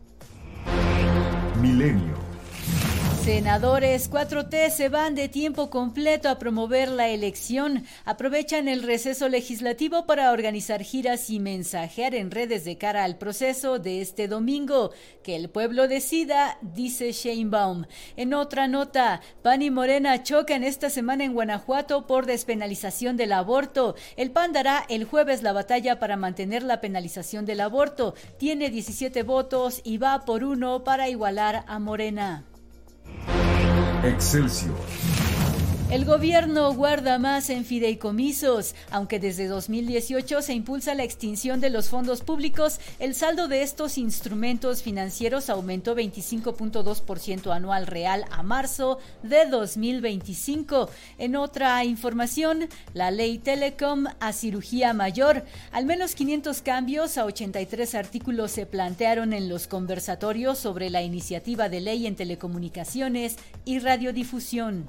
Milenio. Senadores 4T se van de tiempo completo a promover la elección. Aprovechan el receso legislativo para organizar giras y mensajear en redes de cara al proceso de este domingo. Que el pueblo decida, dice Sheinbaum. En otra nota, PAN y Morena chocan esta semana en Guanajuato por despenalización del aborto. El PAN dará el jueves la batalla para mantener la penalización del aborto. Tiene 17 votos y va por 1 para igualar a Morena. Excelsior. El gobierno guarda más en fideicomisos. Aunque desde 2018 se impulsa la extinción de los fondos públicos, el saldo de estos instrumentos financieros aumentó 25.2% anual real a marzo de 2025. En otra información, la ley Telecom a cirugía mayor. Al menos 500 cambios a 83 artículos se plantearon en los conversatorios sobre la iniciativa de ley en telecomunicaciones y radiodifusión.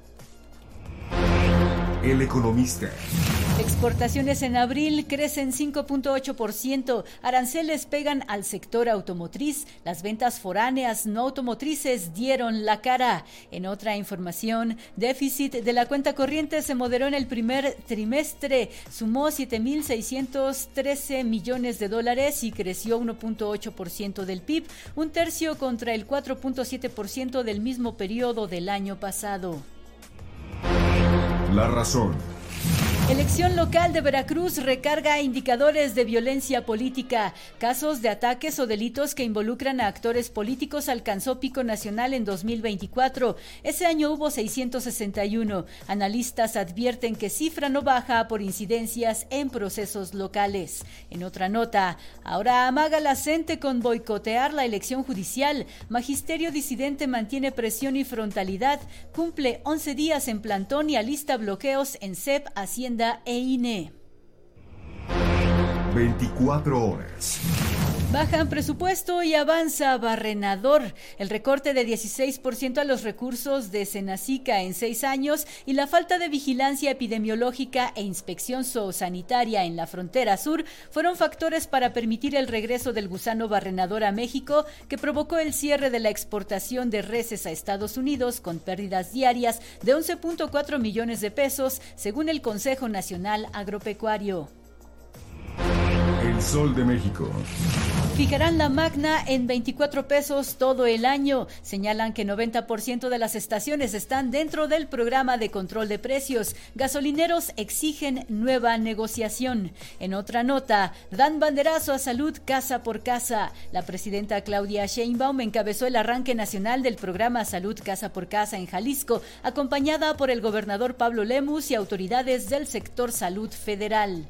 El Economista. Exportaciones en abril crecen 5.8%. Aranceles pegan al sector automotriz. Las ventas foráneas no automotrices dieron la cara. En otra información, déficit de la cuenta corriente se moderó en el primer trimestre. Sumó $7,613 millones y creció 1.8% del PIB, un tercio contra el 4.7% del mismo periodo del año pasado. La Razón. Elección local de Veracruz recarga indicadores de violencia política. Casos de ataques o delitos que involucran a actores políticos alcanzó pico nacional en 2024. Ese año hubo 661. Analistas advierten que cifra no baja por incidencias en procesos locales. En otra nota, ahora amaga la CENTE con boicotear la elección judicial. Magisterio disidente mantiene presión y frontalidad. Cumple 11 días en plantón y alista bloqueos en CEP, Hacienda e INE. 24 horas. Bajan presupuesto y avanza Barrenador. El recorte de 16% a los recursos de Senacica en 6 años y la falta de vigilancia epidemiológica e inspección zoosanitaria en la frontera sur fueron factores para permitir el regreso del gusano barrenador a México, que provocó el cierre de la exportación de reses a Estados Unidos con pérdidas diarias de 11.4 millones de pesos, según el Consejo Nacional Agropecuario. El El Sol de México. Fijarán la magna en 24 pesos todo el año. Señalan que 90% de las estaciones están dentro del programa de control de precios. Gasolineros exigen nueva negociación. En otra nota, dan banderazo a salud casa por casa. La presidenta Claudia Sheinbaum encabezó el arranque nacional del programa Salud Casa por Casa en Jalisco, acompañada por el gobernador Pablo Lemus y autoridades del sector salud federal.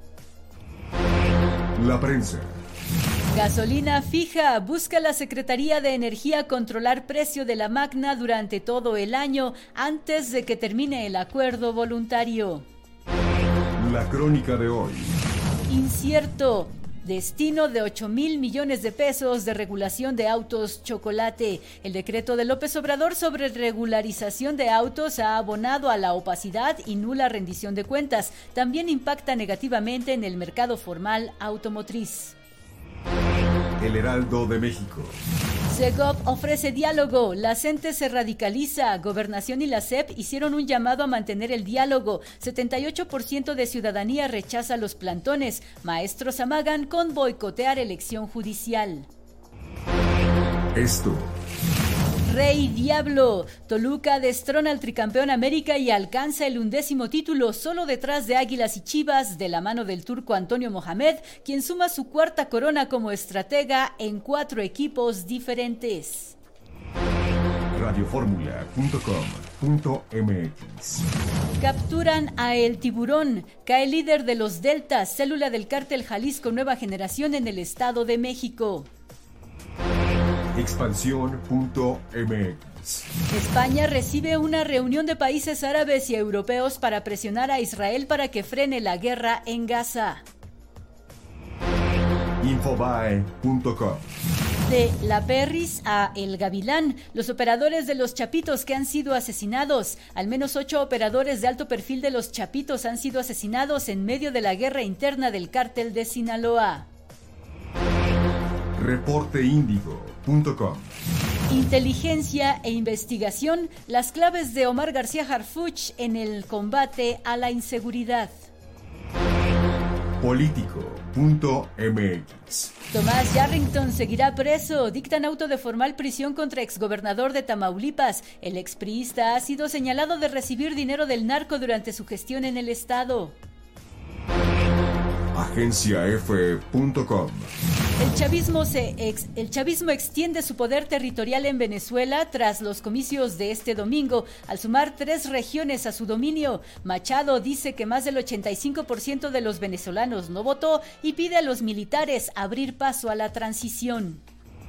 La prensa. Gasolina fija. Busca la Secretaría de Energía controlar precio de la magna durante todo el año antes de que termine el acuerdo voluntario. La crónica de hoy. Incierto. Destino de 8,000 millones de pesos de regulación de autos chocolate. El decreto de López Obrador sobre regularización de autos ha abonado a la opacidad y nula rendición de cuentas. También impacta negativamente en el mercado formal automotriz. El Heraldo de México. Segov ofrece diálogo. La CENTE se radicaliza. Gobernación y la SEP hicieron un llamado a mantener el diálogo. 78% de ciudadanía rechaza los plantones. Maestros amagan con boicotear elección judicial. Esto. Rey Diablo. Toluca destrona al tricampeón América y alcanza el 11º título, solo detrás de Águilas y Chivas, de la mano del turco Antonio Mohamed, quien suma su 4ª corona como estratega en 4 equipos diferentes. Radioformula.com.mx. Capturan a El Tiburón. Cae líder de los Deltas, célula del cártel Jalisco Nueva Generación en el Estado de México. Expansión.mx. España recibe una reunión de países árabes y europeos para presionar a Israel para que frene la guerra en Gaza. Infobae.com. De La Perris a El Gavilán, los operadores de los Chapitos que han sido asesinados. Al menos 8 operadores de alto perfil de los Chapitos han sido asesinados en medio de la guerra interna del cártel de Sinaloa. Reporteindigo.com. Inteligencia e investigación, las claves de Omar García Harfuch en el combate a la inseguridad. Político.mx. Tomás Yarrington seguirá preso. Dictan auto de formal prisión contra exgobernador de Tamaulipas. El expriista ha sido señalado de recibir dinero del narco durante su gestión en el estado. Agenciaf.com. El chavismo extiende su poder territorial en Venezuela tras los comicios de este domingo, al sumar 3 regiones a su dominio. Machado dice que más del 85% de los venezolanos no votó y pide a los militares abrir paso a la transición.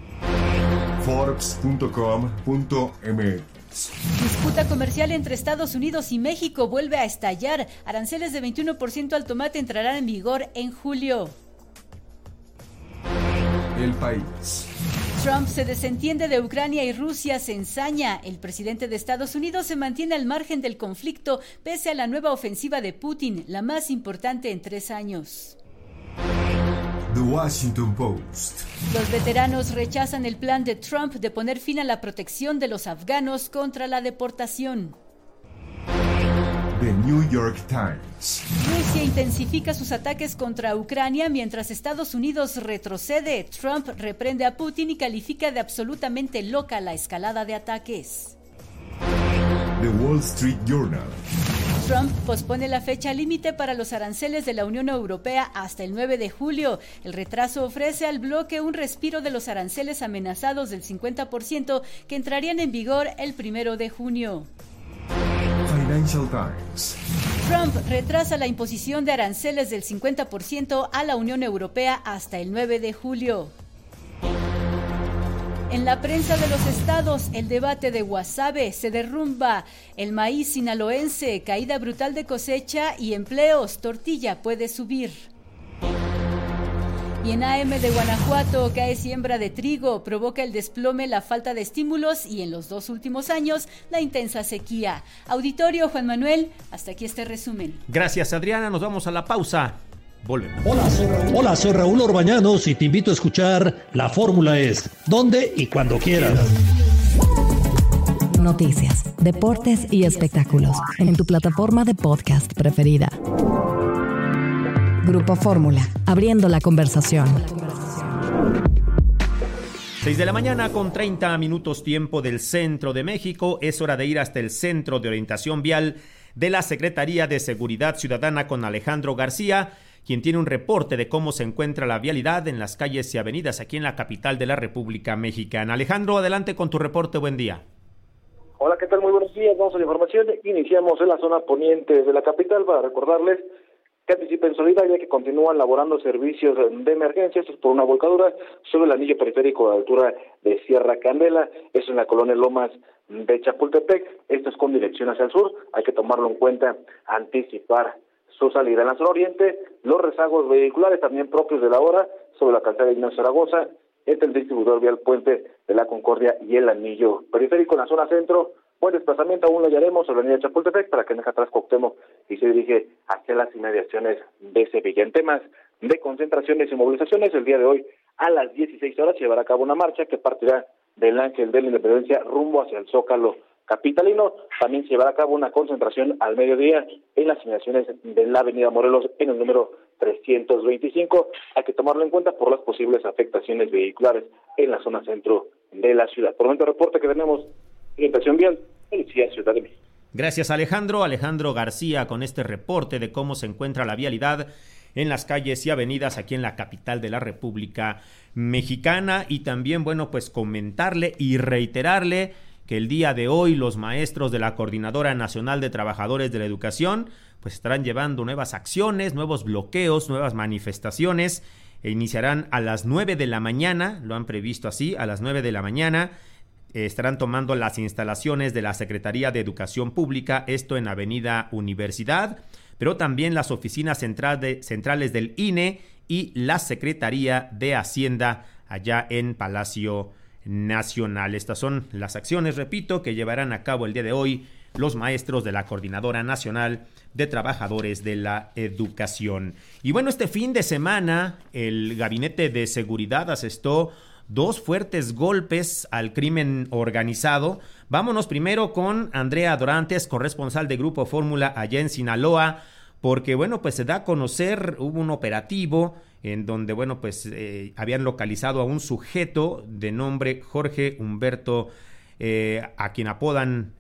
Forbes.com.mx. Disputa comercial entre Estados Unidos y México vuelve a estallar. Aranceles de 21% al tomate entrarán en vigor en julio. El País. Trump se desentiende de Ucrania y Rusia se ensaña. El presidente de Estados Unidos se mantiene al margen del conflicto pese a la nueva ofensiva de Putin, la más importante en 3 años. The Washington Post. Los veteranos rechazan el plan de Trump de poner fin a la protección de los afganos contra la deportación. The New York Times. Rusia intensifica sus ataques contra Ucrania mientras Estados Unidos retrocede. Trump reprende a Putin y califica de absolutamente loca la escalada de ataques. The Wall Street Journal. Trump pospone la fecha límite para los aranceles de la Unión Europea hasta el 9 de julio. El retraso ofrece al bloque un respiro de los aranceles amenazados del 50% que entrarían en vigor el 1 de junio. Financial Times. Trump retrasa la imposición de aranceles del 50% a la Unión Europea hasta el 9 de julio. En la prensa de los estados, el debate de Guasave se derrumba. El maíz sinaloense, caída brutal de cosecha y empleos, tortilla puede subir. Y en AM de Guanajuato cae siembra de trigo, provoca el desplome, la falta de estímulos y en los 2 últimos años la intensa sequía. Auditorio, Juan Manuel, hasta aquí este resumen. Gracias, Adriana, nos vamos a la pausa. Volvemos. Hola, soy Raúl Orbañanos y te invito a escuchar La Fórmula Es, donde y cuando quieras. Noticias, deportes y espectáculos en tu plataforma de podcast preferida. Grupo Fórmula, abriendo la conversación. 6 de la mañana con 30 minutos tiempo del centro de México. Es hora de ir hasta el Centro de Orientación Vial de la Secretaría de Seguridad Ciudadana con Alejandro García, quien tiene un reporte de cómo se encuentra la vialidad en las calles y avenidas aquí en la capital de la República Mexicana. Alejandro, adelante con tu reporte. Buen día. Hola, ¿qué tal? Muy buenos días. Vamos a la información. Iniciamos en la zona poniente de la capital para recordarles que anticipen solidaria que continúan laborando servicios de emergencia. Esto es por una volcadura sobre el anillo periférico a la altura de Sierra Candela. Eso en la colonia Lomas de Chapultepec. Esto es con dirección hacia el sur. Hay que tomarlo en cuenta, anticipar su salida. En la zona oriente, los rezagos vehiculares también propios de la hora sobre la calzada de Ignacio Zaragoza, entre el distribuidor vial Puente de la Concordia y el anillo periférico. En la zona centro, buen desplazamiento aún lo hallaremos sobre la avenida Chapultepec para que deja atrás Cuauhtémoc y se dirige hacia las inmediaciones de Sevilla. En temas de concentraciones y movilizaciones, el día de hoy a las 16 horas se llevará a cabo una marcha que partirá del Ángel de la Independencia rumbo hacia el Zócalo capitalino. También se llevará a cabo una concentración al mediodía en las inmediaciones de la avenida Morelos en el número 325. Hay que tomarlo en cuenta por las posibles afectaciones vehiculares en la zona centro de la ciudad. Por el momento, el reporte que tenemos en Orientación Vial, Policía Ciudad de México. Gracias, Alejandro. Alejandro García con este reporte de cómo se encuentra la vialidad en las calles y avenidas aquí en la capital de la República Mexicana. Y también, bueno, pues comentarle y reiterarle que el día de hoy los maestros de la Coordinadora Nacional de Trabajadores de la Educación pues estarán llevando nuevas acciones, nuevos bloqueos, nuevas manifestaciones e iniciarán a las 9 de la mañana, lo han previsto así, a las 9 de la mañana estarán tomando las instalaciones de la Secretaría de Educación Pública, esto en Avenida Universidad, pero también las oficinas centrales del INE y la Secretaría de Hacienda allá en Palacio Nacional. Estas son las acciones, repito, que llevarán a cabo el día de hoy los maestros de la Coordinadora Nacional de Trabajadores de la Educación. Y bueno, este fin de semana el Gabinete de Seguridad asestó 2 fuertes golpes al crimen organizado. Vámonos primero con Andrea Dorantes, corresponsal de Grupo Fórmula allá en Sinaloa, porque bueno, pues se da a conocer, hubo un operativo en donde, bueno, pues habían localizado a un sujeto de nombre Jorge Humberto, a quien apodaban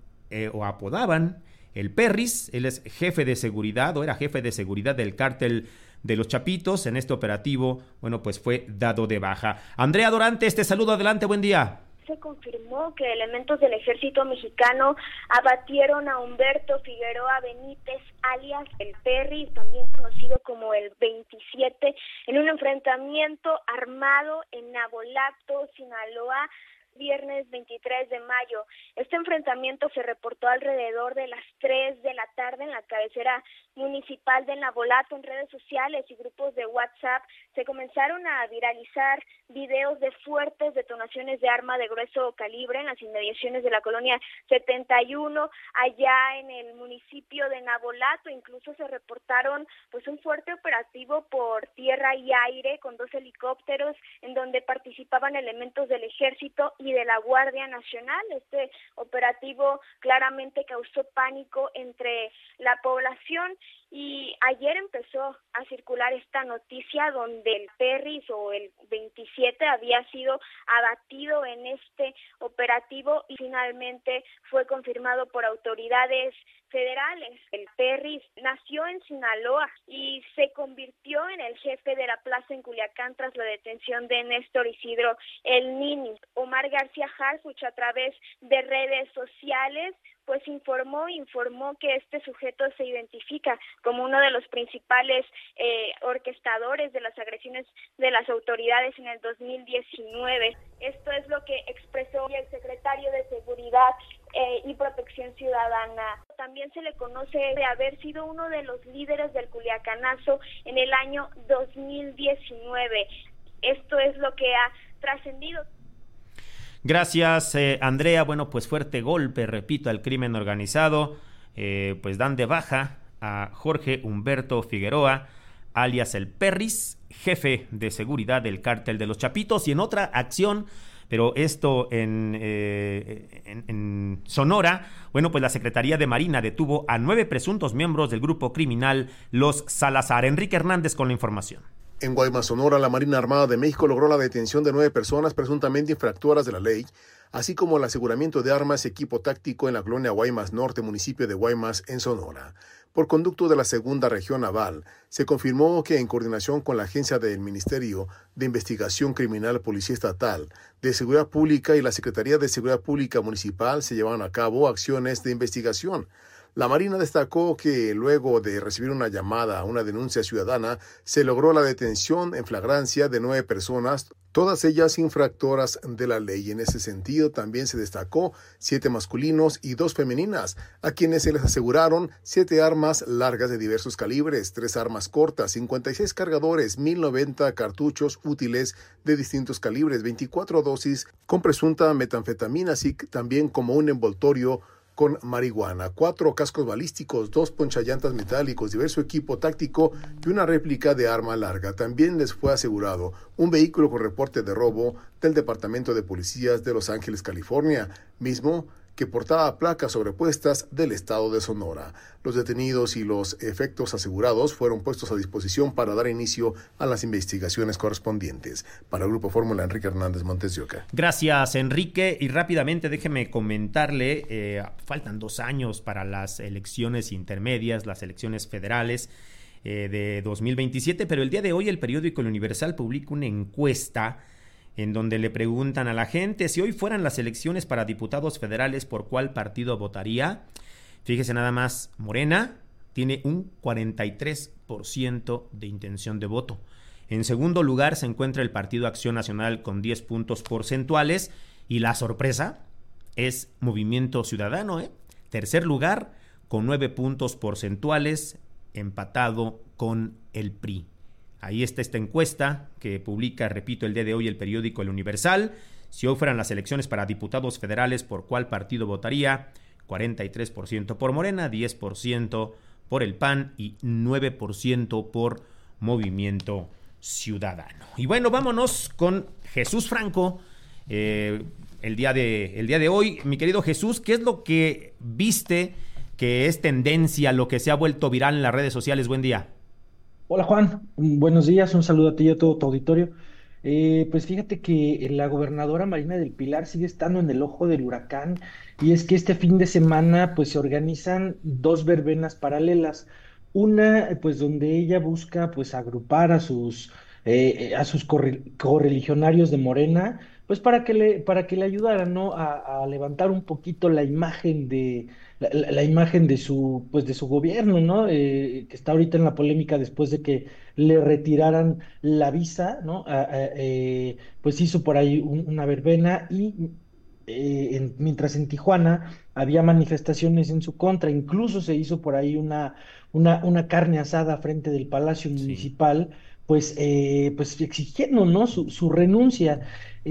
el Perris. Él es jefe de seguridad, o era jefe de seguridad del cártel de los Chapitos. En este operativo, bueno, pues fue dado de baja. Andrea Dorantes, te saludo, adelante, buen día. Se confirmó que elementos del ejército mexicano abatieron a Humberto Figueroa Benítez, alias el Perry, también conocido como el 27, en un enfrentamiento armado en Nabolato, Sinaloa, viernes 23 de mayo. Este enfrentamiento se reportó alrededor de las 3 de la tarde en la cabecera municipal de Nabolato. En redes sociales y grupos de WhatsApp se comenzaron a viralizar videos de fuertes detonaciones de arma de grueso calibre en las inmediaciones de la colonia 71, allá en el municipio de Nabolato. Incluso se reportaron pues un fuerte operativo por tierra y aire con 2 helicópteros en donde participaban elementos del ejército y de la Guardia Nacional. Este operativo claramente causó pánico entre la población y ayer empezó a circular esta noticia donde el Perris o el 27 había sido abatido en este operativo y finalmente fue confirmado por autoridades federales. El Perris nació en Sinaloa y se convirtió en el jefe de la plaza en Culiacán tras la detención de Néstor Isidro el Nini. Omar García Harfuch, a través de redes sociales, pues informó que este sujeto se identifica como uno de los principales orquestadores de las agresiones de las autoridades en el 2019. Esto es lo que expresó el secretario de Seguridad y Protección Ciudadana. También se le conoce de haber sido uno de los líderes del Culiacanazo en el año 2019. Esto es lo que ha trascendido. Gracias, Andrea. Bueno, pues fuerte golpe, repito, al crimen organizado. Pues dan de baja a Jorge Humberto Figueroa, alias el Perris, jefe de seguridad del cártel de los Chapitos. Y en otra acción, pero esto en Sonora, bueno, pues la Secretaría de Marina detuvo a 9 presuntos miembros del grupo criminal Los Salazar. Enrique Hernández con la información. En Guaymas, Sonora, la Marina Armada de México logró la detención de 9 personas presuntamente infractoras de la ley, así como el aseguramiento de armas y equipo táctico en la colonia Guaymas Norte, municipio de Guaymas, en Sonora. Por conducto de la Segunda Región Naval, se confirmó que en coordinación con la Agencia del Ministerio de Investigación Criminal, Policía Estatal de Seguridad Pública y la Secretaría de Seguridad Pública Municipal se llevaron a cabo acciones de investigación. La Marina destacó que luego de recibir una llamada a una denuncia ciudadana, se logró la detención en flagrancia de 9 personas, todas ellas infractoras de la ley. En ese sentido, también se destacó 7 masculinos y 2 femeninas, a quienes se les aseguraron 7 armas largas de diversos calibres, 3 armas cortas, 56 cargadores, 1090 cartuchos útiles de distintos calibres, 24 dosis con presunta metanfetamina, así también como un envoltorio con marihuana, 4 cascos balísticos, 2 ponchallantas metálicos, diverso equipo táctico y una réplica de arma larga. También les fue asegurado un vehículo con reporte de robo del Departamento de Policías de Los Ángeles, California, mismo que portaba placas sobrepuestas del estado de Sonora. Los detenidos y los efectos asegurados fueron puestos a disposición para dar inicio a las investigaciones correspondientes. Para el Grupo Fórmula, Enrique Hernández Montes de Oca. Gracias, Enrique. Y rápidamente déjeme comentarle, faltan 2 años para las elecciones intermedias, las elecciones federales de 2027, pero el día de hoy el periódico El Universal publica una encuesta en donde le preguntan a la gente si hoy fueran las elecciones para diputados federales, ¿por cuál partido votaría? Fíjese nada más, Morena tiene un 43% de intención de voto. En segundo lugar se encuentra el Partido Acción Nacional con 10 puntos porcentuales y la sorpresa es Movimiento Ciudadano, Tercer lugar con 9 puntos porcentuales, empatado con el PRI. Ahí está esta encuesta que publica, repito, el día de hoy el periódico El Universal. Si hoy fueran las elecciones para diputados federales, ¿por cuál partido votaría? 43% por Morena, 10% por el PAN y 9% por Movimiento Ciudadano. Y bueno, vámonos con Jesús Franco. El día de hoy, mi querido Jesús, ¿qué es lo que viste que es tendencia, lo que se ha vuelto viral en las redes sociales? Buen día. Hola Juan, buenos días, un saludo a ti y a todo tu auditorio. Pues fíjate que la gobernadora Marina del Pilar sigue estando en el ojo del huracán, y es que este fin de semana pues se organizan 2 verbenas paralelas. Una pues donde ella busca pues agrupar a sus correligionarios de Morena, pues para que le ayudaran, ¿no? a levantar un poquito la imagen de la imagen de su gobierno, ¿no? Que está ahorita en la polémica después de que le retiraran la visa, ¿no? Pues hizo por ahí una verbena y mientras en Tijuana había manifestaciones en su contra, incluso se hizo por ahí una carne asada frente del Palacio Municipal, pues exigiendo, ¿no? su renuncia.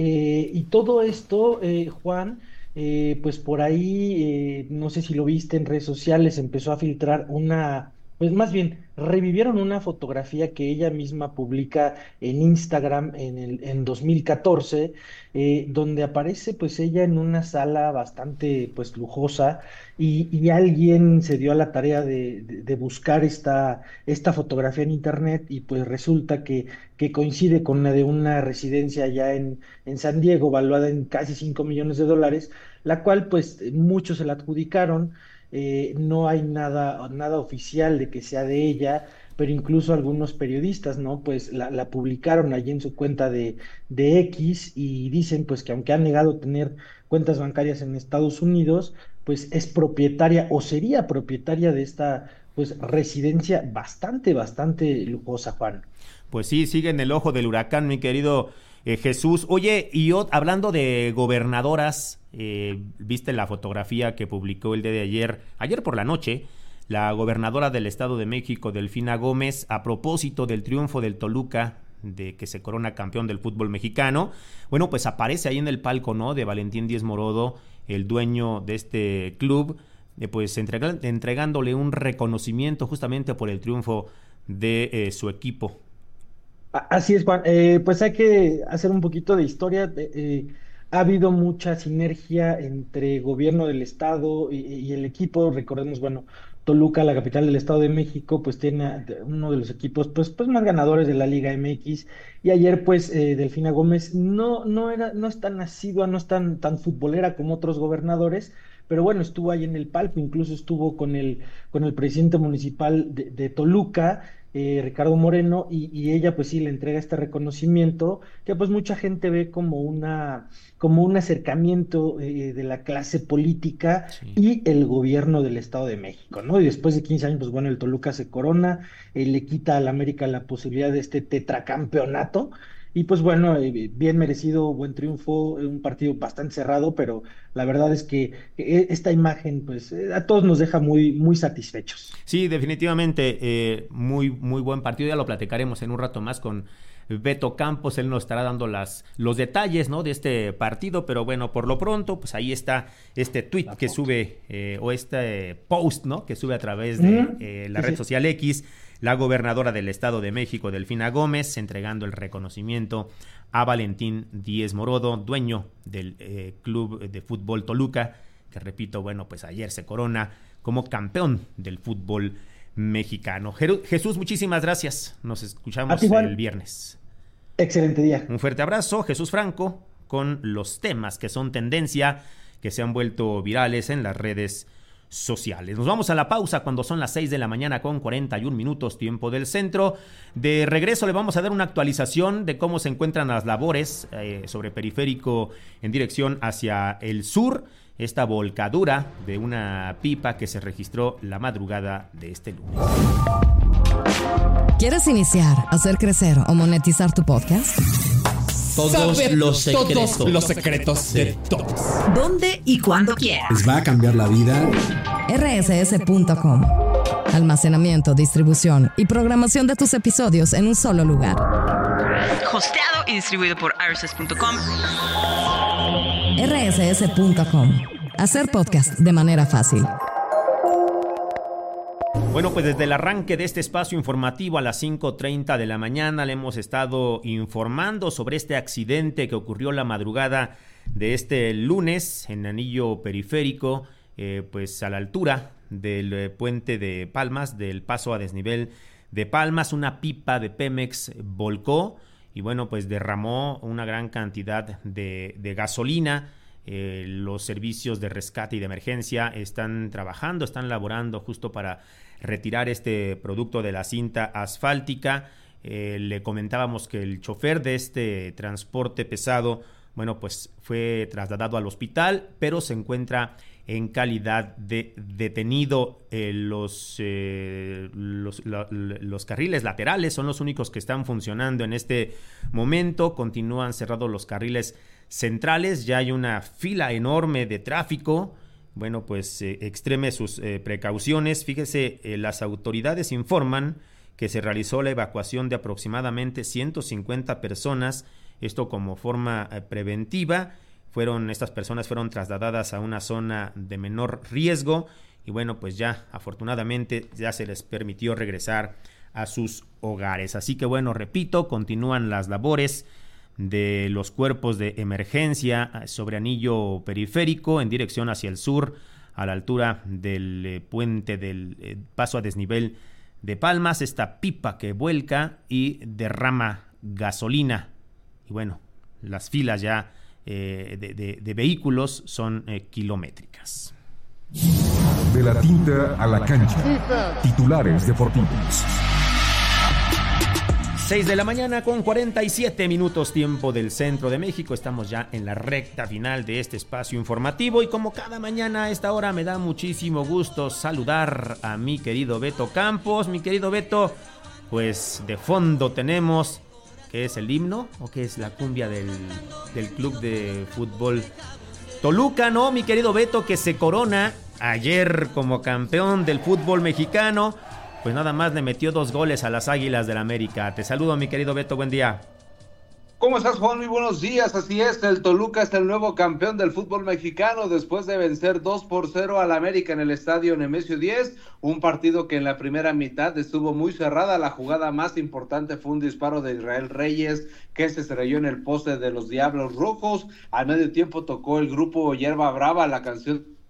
Y todo esto, Juan, pues por ahí, no sé si lo viste en redes sociales, empezó a filtrar pues más bien, revivieron una fotografía que ella misma publica en Instagram en 2014, donde aparece pues ella en una sala bastante pues lujosa, y alguien se dio a la tarea de buscar esta fotografía en internet, y pues resulta que coincide con la de una residencia allá en San Diego, valuada en casi $5 millones, la cual pues muchos se la adjudicaron. No hay nada oficial de que sea de ella, pero incluso algunos periodistas, ¿no? Pues la publicaron allí en su cuenta de X, y dicen pues que aunque ha negado tener cuentas bancarias en Estados Unidos, pues es propietaria o sería propietaria de esta pues residencia bastante lujosa, Juan. Pues sí, sigue en el ojo del huracán, mi querido Jesús. Oye, y hablando de gobernadoras, viste la fotografía que publicó el día de ayer por la noche, la gobernadora del Estado de México, Delfina Gómez, a propósito del triunfo del Toluca, de que se corona campeón del fútbol mexicano. Bueno, pues aparece ahí en el palco, ¿no?, de Valentín Díez Morodo, el dueño de este club, pues entregándole un reconocimiento justamente por el triunfo de su equipo. Así es, Juan. Pues hay que hacer un poquito de historia. Ha habido mucha sinergia entre gobierno del estado y el equipo. Recordemos, bueno, Toluca, la capital del Estado de México, pues tiene uno de los equipos pues más ganadores de la Liga MX. Y ayer, pues, Delfina Gómez no es tan asidua, no es tan futbolera como otros gobernadores, pero bueno, estuvo ahí en el palco, incluso estuvo con el presidente municipal de Toluca, Ricardo Moreno, y ella pues sí le entrega este reconocimiento que pues mucha gente ve como un acercamiento de la clase política y el gobierno del Estado de México, ¿no? Y después de 15 años, pues bueno, el Toluca se corona, le quita al América la posibilidad de este tetracampeonato. Y pues bueno, bien merecido, buen triunfo, un partido bastante cerrado, pero la verdad es que esta imagen pues a todos nos deja muy, muy satisfechos. Sí, definitivamente, muy, muy buen partido, ya lo platicaremos en un rato más con Beto Campos, él nos estará dando los detalles, ¿no?, de este partido, pero bueno, por lo pronto, pues ahí está este tweet que sube, o este post, ¿no?, que sube a través de la red social X, la gobernadora del Estado de México, Delfina Gómez, entregando el reconocimiento a Valentín Díez Morodo, dueño del Club de Fútbol Toluca, que repito, bueno, pues ayer se corona como campeón del fútbol mexicano. Jesús, muchísimas gracias. Nos escuchamos el viernes. Excelente día. Un fuerte abrazo, Jesús Franco, con los temas que son tendencia, que se han vuelto virales en las redes sociales. Nos vamos a la pausa cuando son las 6 de la mañana con 41 minutos, tiempo del centro. De regreso le vamos a dar una actualización de cómo se encuentran las labores sobre Periférico en dirección hacia el sur. Esta volcadura de una pipa que se registró la madrugada de este lunes. ¿Quieres iniciar, hacer crecer o monetizar tu podcast? Todos los secretos de todos. ¿Dónde y cuándo quieras? ¿Les va a cambiar la vida? rss.com. Almacenamiento, distribución y programación de tus episodios en un solo lugar. Hosteado y distribuido por rss.com. rss.com. Hacer podcast de manera fácil. Bueno, pues desde el arranque de este espacio informativo a las 5:30 de la mañana le hemos estado informando sobre este accidente que ocurrió la madrugada de este lunes en Anillo Periférico, pues a la altura del puente de Palmas, del paso a desnivel de Palmas. Una pipa de Pemex volcó y bueno, pues derramó una gran cantidad de gasolina. Los servicios de rescate y de emergencia están trabajando, están laborando justo para retirar este producto de la cinta asfáltica. Le comentábamos que el chofer de este transporte pesado, bueno, pues fue trasladado al hospital, pero se encuentra en calidad de detenido. Los carriles laterales son los únicos que están funcionando en este momento. Continúan cerrados los carriles centrales, ya hay una fila enorme de tráfico. Bueno, pues extreme sus precauciones. Fíjese, las autoridades informan que se realizó la evacuación de aproximadamente 150 personas, esto como forma preventiva. Estas personas fueron trasladadas a una zona de menor riesgo y bueno, pues ya afortunadamente ya se les permitió regresar a sus hogares. Así que bueno, repito, continúan las labores de los cuerpos de emergencia sobre Anillo Periférico en dirección hacia el sur, a la altura del puente del paso a desnivel de Palmas. Esta pipa que vuelca y derrama gasolina. Y bueno, las filas ya de vehículos son kilométricas. De la tinta a la cancha. Titulares deportivos. 6 de la mañana con 47 minutos, tiempo del centro de México. Estamos ya en la recta final de este espacio informativo y como cada mañana a esta hora me da muchísimo gusto saludar a mi querido Beto Campos. Mi querido Beto, pues de fondo tenemos, ¿qué es el himno o qué es la cumbia del Club de Fútbol Toluca, no? Mi querido Beto, que se corona ayer como campeón del fútbol mexicano. Pues nada más le metió 2 goles a las Águilas del América. Te saludo, mi querido Beto, buen día. ¿Cómo estás, Juan? Muy buenos días. Así es, el Toluca es el nuevo campeón del fútbol mexicano después de vencer 2-0 al América en el estadio Nemesio 10, un partido que en la primera mitad estuvo muy cerrada. La jugada más importante fue un disparo de Israel Reyes que se estrelló en el poste de los Diablos Rojos. Al medio tiempo tocó el grupo Hierba Brava la canción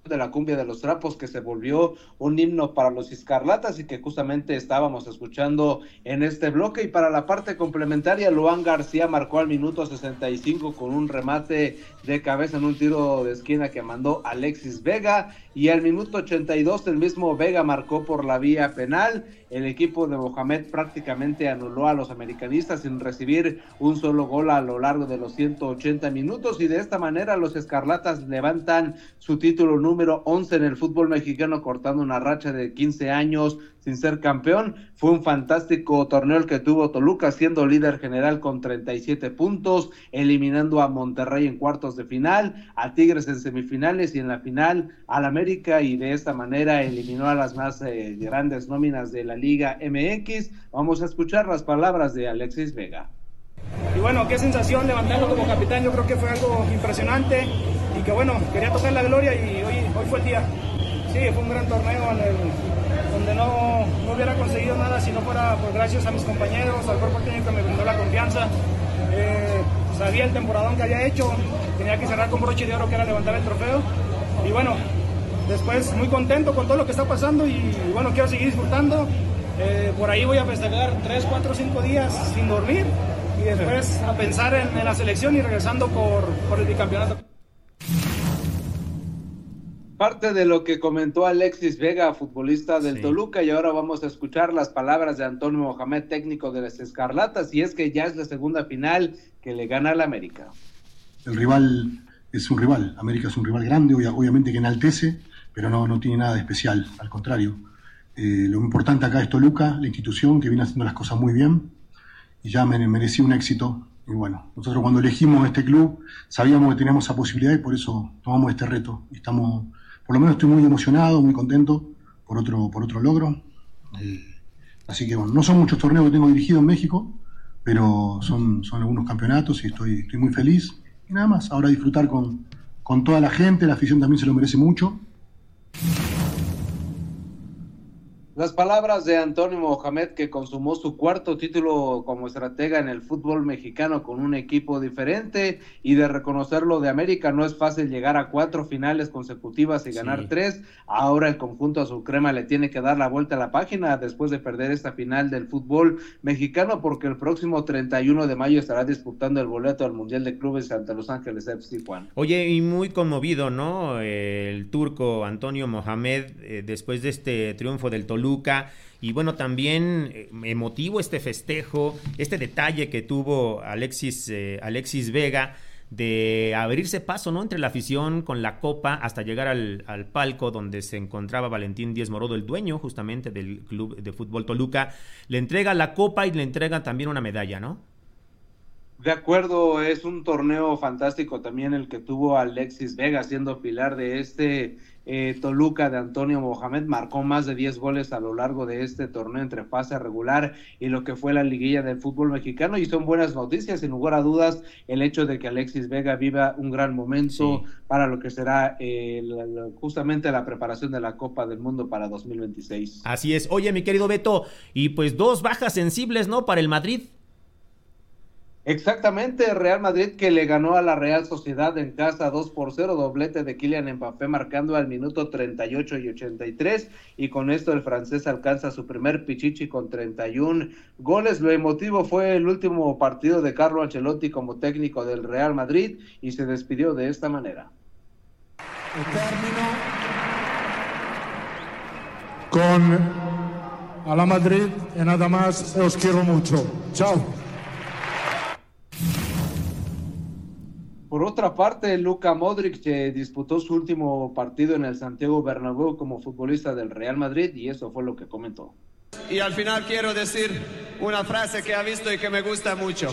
de la cumbia de los trapos, que se volvió un himno para los escarlatas y que justamente estábamos escuchando en este bloque. Y para la parte complementaria, Luan García marcó al minuto 65 con un remate de cabeza en un tiro de esquina que mandó Alexis Vega, y al minuto 82 el mismo Vega marcó por la vía penal. El equipo de Mohamed prácticamente anuló a los americanistas sin recibir un solo gol a lo largo de los 180 minutos, y de esta manera los escarlatas levantan su título número 11 en el fútbol mexicano, cortando una racha de 15 años sin ser campeón. Fue un fantástico torneo el que tuvo Toluca, siendo líder general con 37 puntos, eliminando a Monterrey en cuartos de final, a Tigres en semifinales y en la final al América, y de esta manera eliminó a las más grandes nóminas de la Liga MX. Vamos a escuchar las palabras de Alexis Vega. Y bueno, qué sensación levantarlo como capitán. Yo creo que fue algo impresionante y que bueno, quería tocar la gloria y hoy fue el día. Sí, fue un gran torneo donde no hubiera conseguido nada si no fuera por gracias a mis compañeros, al cuerpo técnico que me brindó la confianza. Sabía el temporadón que había hecho, tenía que cerrar con broche de oro, que era levantar el trofeo. Y bueno, después muy contento con todo lo que está pasando y bueno, quiero seguir disfrutando. Por ahí voy a festejar 3, 4, 5 días sin dormir y después a pensar en la selección y regresando por el bicampeonato. Parte de lo que comentó Alexis Vega, futbolista del Toluca, y ahora vamos a escuchar las palabras de Antonio Mohamed, técnico de las Escarlatas, y es que ya es la segunda final que le gana al América. El rival es un rival, América es un rival grande, obviamente que enaltece, pero no tiene nada de especial, al contrario. Lo importante acá es Toluca, la institución que viene haciendo las cosas muy bien, y ya merecía un éxito. Y bueno, nosotros cuando elegimos este club sabíamos que teníamos esa posibilidad y por eso tomamos este reto. Y estamos, por lo menos estoy muy emocionado, muy contento por otro logro. Así que bueno, no son muchos torneos que tengo dirigido en México, pero son algunos campeonatos y estoy muy feliz. Y nada más, ahora disfrutar con toda la gente, la afición también se lo merece mucho. Las palabras de Antonio Mohamed, que consumó su cuarto título como estratega en el fútbol mexicano con un equipo diferente, y de reconocerlo de América, no es fácil llegar a 4 finales consecutivas y ganar 3. Ahora el conjunto azul crema le tiene que dar la vuelta a la página después de perder esta final del fútbol mexicano, porque el próximo 31 de mayo estará disputando el boleto al Mundial de Clubes ante Los Ángeles FC, Juan. Oye, y muy conmovido, ¿no? El turco Antonio Mohamed, después de este triunfo del Toluca. Y bueno, también emotivo este festejo, este detalle que tuvo Alexis Vega de abrirse paso, ¿no?, entre la afición con la copa hasta llegar al palco donde se encontraba Valentín Díez Morodo, el dueño justamente del club de fútbol Toluca. Le entrega la copa y le entrega también una medalla, ¿no? De acuerdo, es un torneo fantástico también el que tuvo Alexis Vega, siendo pilar de este Toluca de Antonio Mohamed. Marcó más de 10 goles a lo largo de este torneo entre fase regular y lo que fue la liguilla del fútbol mexicano, y son buenas noticias, sin lugar a dudas, el hecho de que Alexis Vega viva un gran momento para lo que será justamente la preparación de la Copa del Mundo para 2026. Así es. Oye, mi querido Beto, y pues 2 bajas sensibles, ¿no?, para el Madrid. Exactamente, Real Madrid que le ganó a la Real Sociedad en casa 2-0, doblete de Kylian Mbappé marcando al minuto 38 y 83, y con esto el francés alcanza su primer pichichi con 31 goles. Lo emotivo fue el último partido de Carlo Ancelotti como técnico del Real Madrid, y se despidió de esta manera. Con a la Madrid y nada más, os quiero mucho. Chao. Por otra parte, Luka Modric disputó su último partido en el Santiago Bernabéu como futbolista del Real Madrid, y eso fue lo que comentó. Y al final quiero decir una frase que he visto y que me gusta mucho.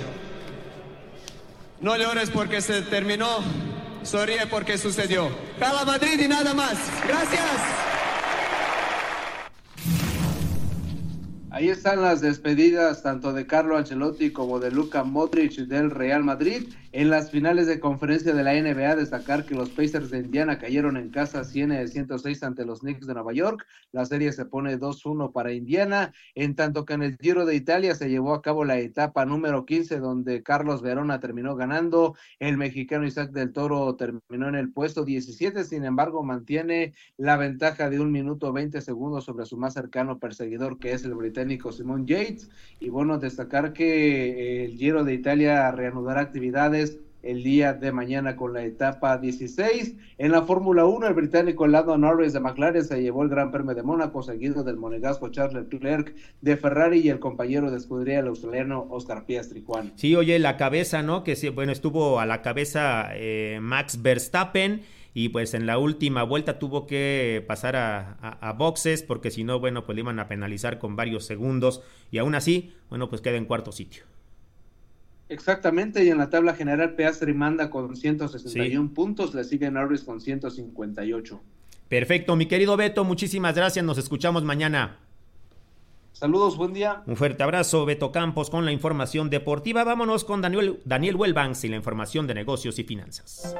No llores porque se terminó, sonríe porque sucedió. ¡Cala Madrid y nada más! ¡Gracias! Ahí están las despedidas tanto de Carlo Ancelotti como de Luka Modric del Real Madrid. En las finales de conferencia de la NBA, destacar que los Pacers de Indiana cayeron en casa 100-106 ante los Knicks de Nueva York. La serie se pone 2-1 para Indiana, en tanto que en el Giro de Italia se llevó a cabo la etapa número 15, donde Carlos Verona terminó ganando. El mexicano Isaac del Toro terminó en el puesto 17, sin embargo mantiene la ventaja de 1 minuto 20 segundos sobre su más cercano perseguidor, que es el británico Simon Yates. Y bueno, destacar que el Giro de Italia reanudará actividades el día de mañana con la etapa 16. En la Fórmula 1, el británico Lando Norris de McLaren se llevó el Gran Premio de Mónaco, seguido del monegasco Charles Leclerc de Ferrari y el compañero de escudería, el australiano Oscar Piastri. Juan. Sí, oye, la cabeza, ¿no? Que sí, bueno, estuvo a la cabeza Max Verstappen, y pues en la última vuelta tuvo que pasar a boxes, porque si no, bueno, pues le iban a penalizar con varios segundos, y aún así, bueno, pues queda en cuarto sitio. Exactamente, y en la tabla general Piastri manda con 161 puntos, le sigue Norris con 158. Perfecto, mi querido Beto, muchísimas gracias, nos escuchamos mañana. Saludos, buen día. Un fuerte abrazo, Beto Campos, con la información deportiva. Vámonos con Daniel Wellbanks y la información de negocios y finanzas.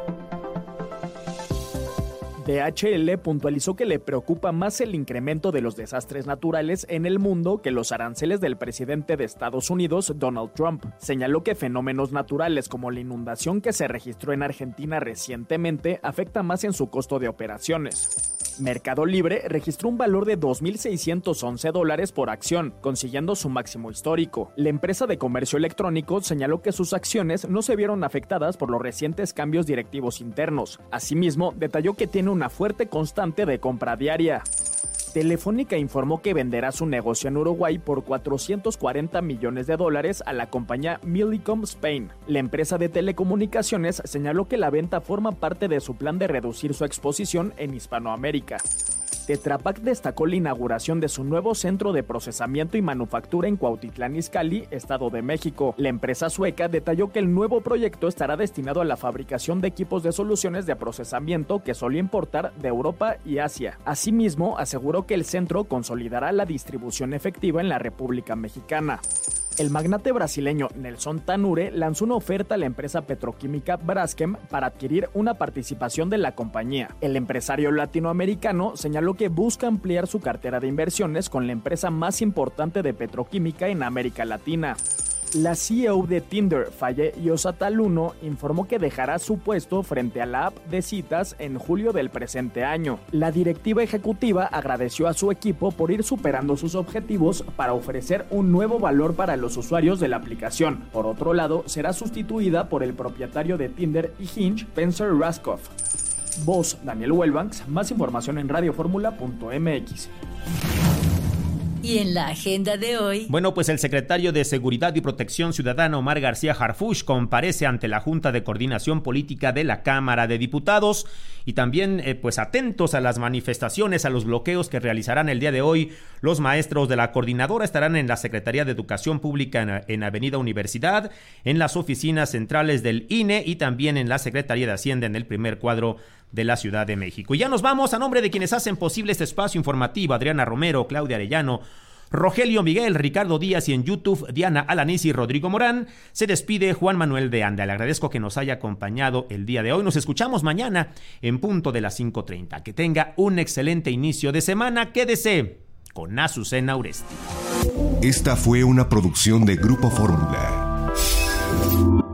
DHL puntualizó que le preocupa más el incremento de los desastres naturales en el mundo que los aranceles del presidente de Estados Unidos, Donald Trump. Señaló que fenómenos naturales como la inundación que se registró en Argentina recientemente afecta más en su costo de operaciones. Mercado Libre registró un valor de $2,611 por acción, consiguiendo su máximo histórico. La empresa de comercio electrónico señaló que sus acciones no se vieron afectadas por los recientes cambios directivos internos. Asimismo, detalló que tiene una fuerte constante de compra diaria. Telefónica informó que venderá su negocio en Uruguay por $440 millones a la compañía Millicom Spain. La empresa de telecomunicaciones señaló que la venta forma parte de su plan de reducir su exposición en Hispanoamérica. Tetra Pak destacó la inauguración de su nuevo centro de procesamiento y manufactura en Cuautitlán Izcalli, Estado de México. La empresa sueca detalló que el nuevo proyecto estará destinado a la fabricación de equipos de soluciones de procesamiento que solía importar de Europa y Asia. Asimismo, aseguró que el centro consolidará la distribución efectiva en la República Mexicana. El magnate brasileño Nelson Tanure lanzó una oferta a la empresa petroquímica Braskem para adquirir una participación de la compañía. El empresario latinoamericano señaló que busca ampliar su cartera de inversiones con la empresa más importante de petroquímica en América Latina. La CEO de Tinder, Faye Yoshataluno, informó que dejará su puesto frente a la app de citas en julio del presente año. La directiva ejecutiva agradeció a su equipo por ir superando sus objetivos para ofrecer un nuevo valor para los usuarios de la aplicación. Por otro lado, será sustituida por el propietario de Tinder y Hinge, Spencer Rascoff. Voz, Daniel Wellbanks. Más información en radioformula.mx. Y en la agenda de hoy... Bueno, pues el secretario de Seguridad y Protección Ciudadana, Omar García Harfuch, comparece ante la Junta de Coordinación Política de la Cámara de Diputados, y también pues atentos a las manifestaciones, a los bloqueos que realizarán el día de hoy. Los maestros de la coordinadora estarán en la Secretaría de Educación Pública en Avenida Universidad, en las oficinas centrales del INE y también en la Secretaría de Hacienda en el primer cuadro de la Ciudad de México. Y ya nos vamos. A nombre de quienes hacen posible este espacio informativo: Adriana Romero, Claudia Arellano, Rogelio Miguel, Ricardo Díaz, y en YouTube Diana Alanís y Rodrigo Morán, se despide Juan Manuel de Anda. Le agradezco que nos haya acompañado el día de hoy. Nos escuchamos mañana en punto de las 5:30. Que tenga un excelente inicio de semana. Quédese con Azucena Uresti. Esta fue una producción de Grupo Fórmula.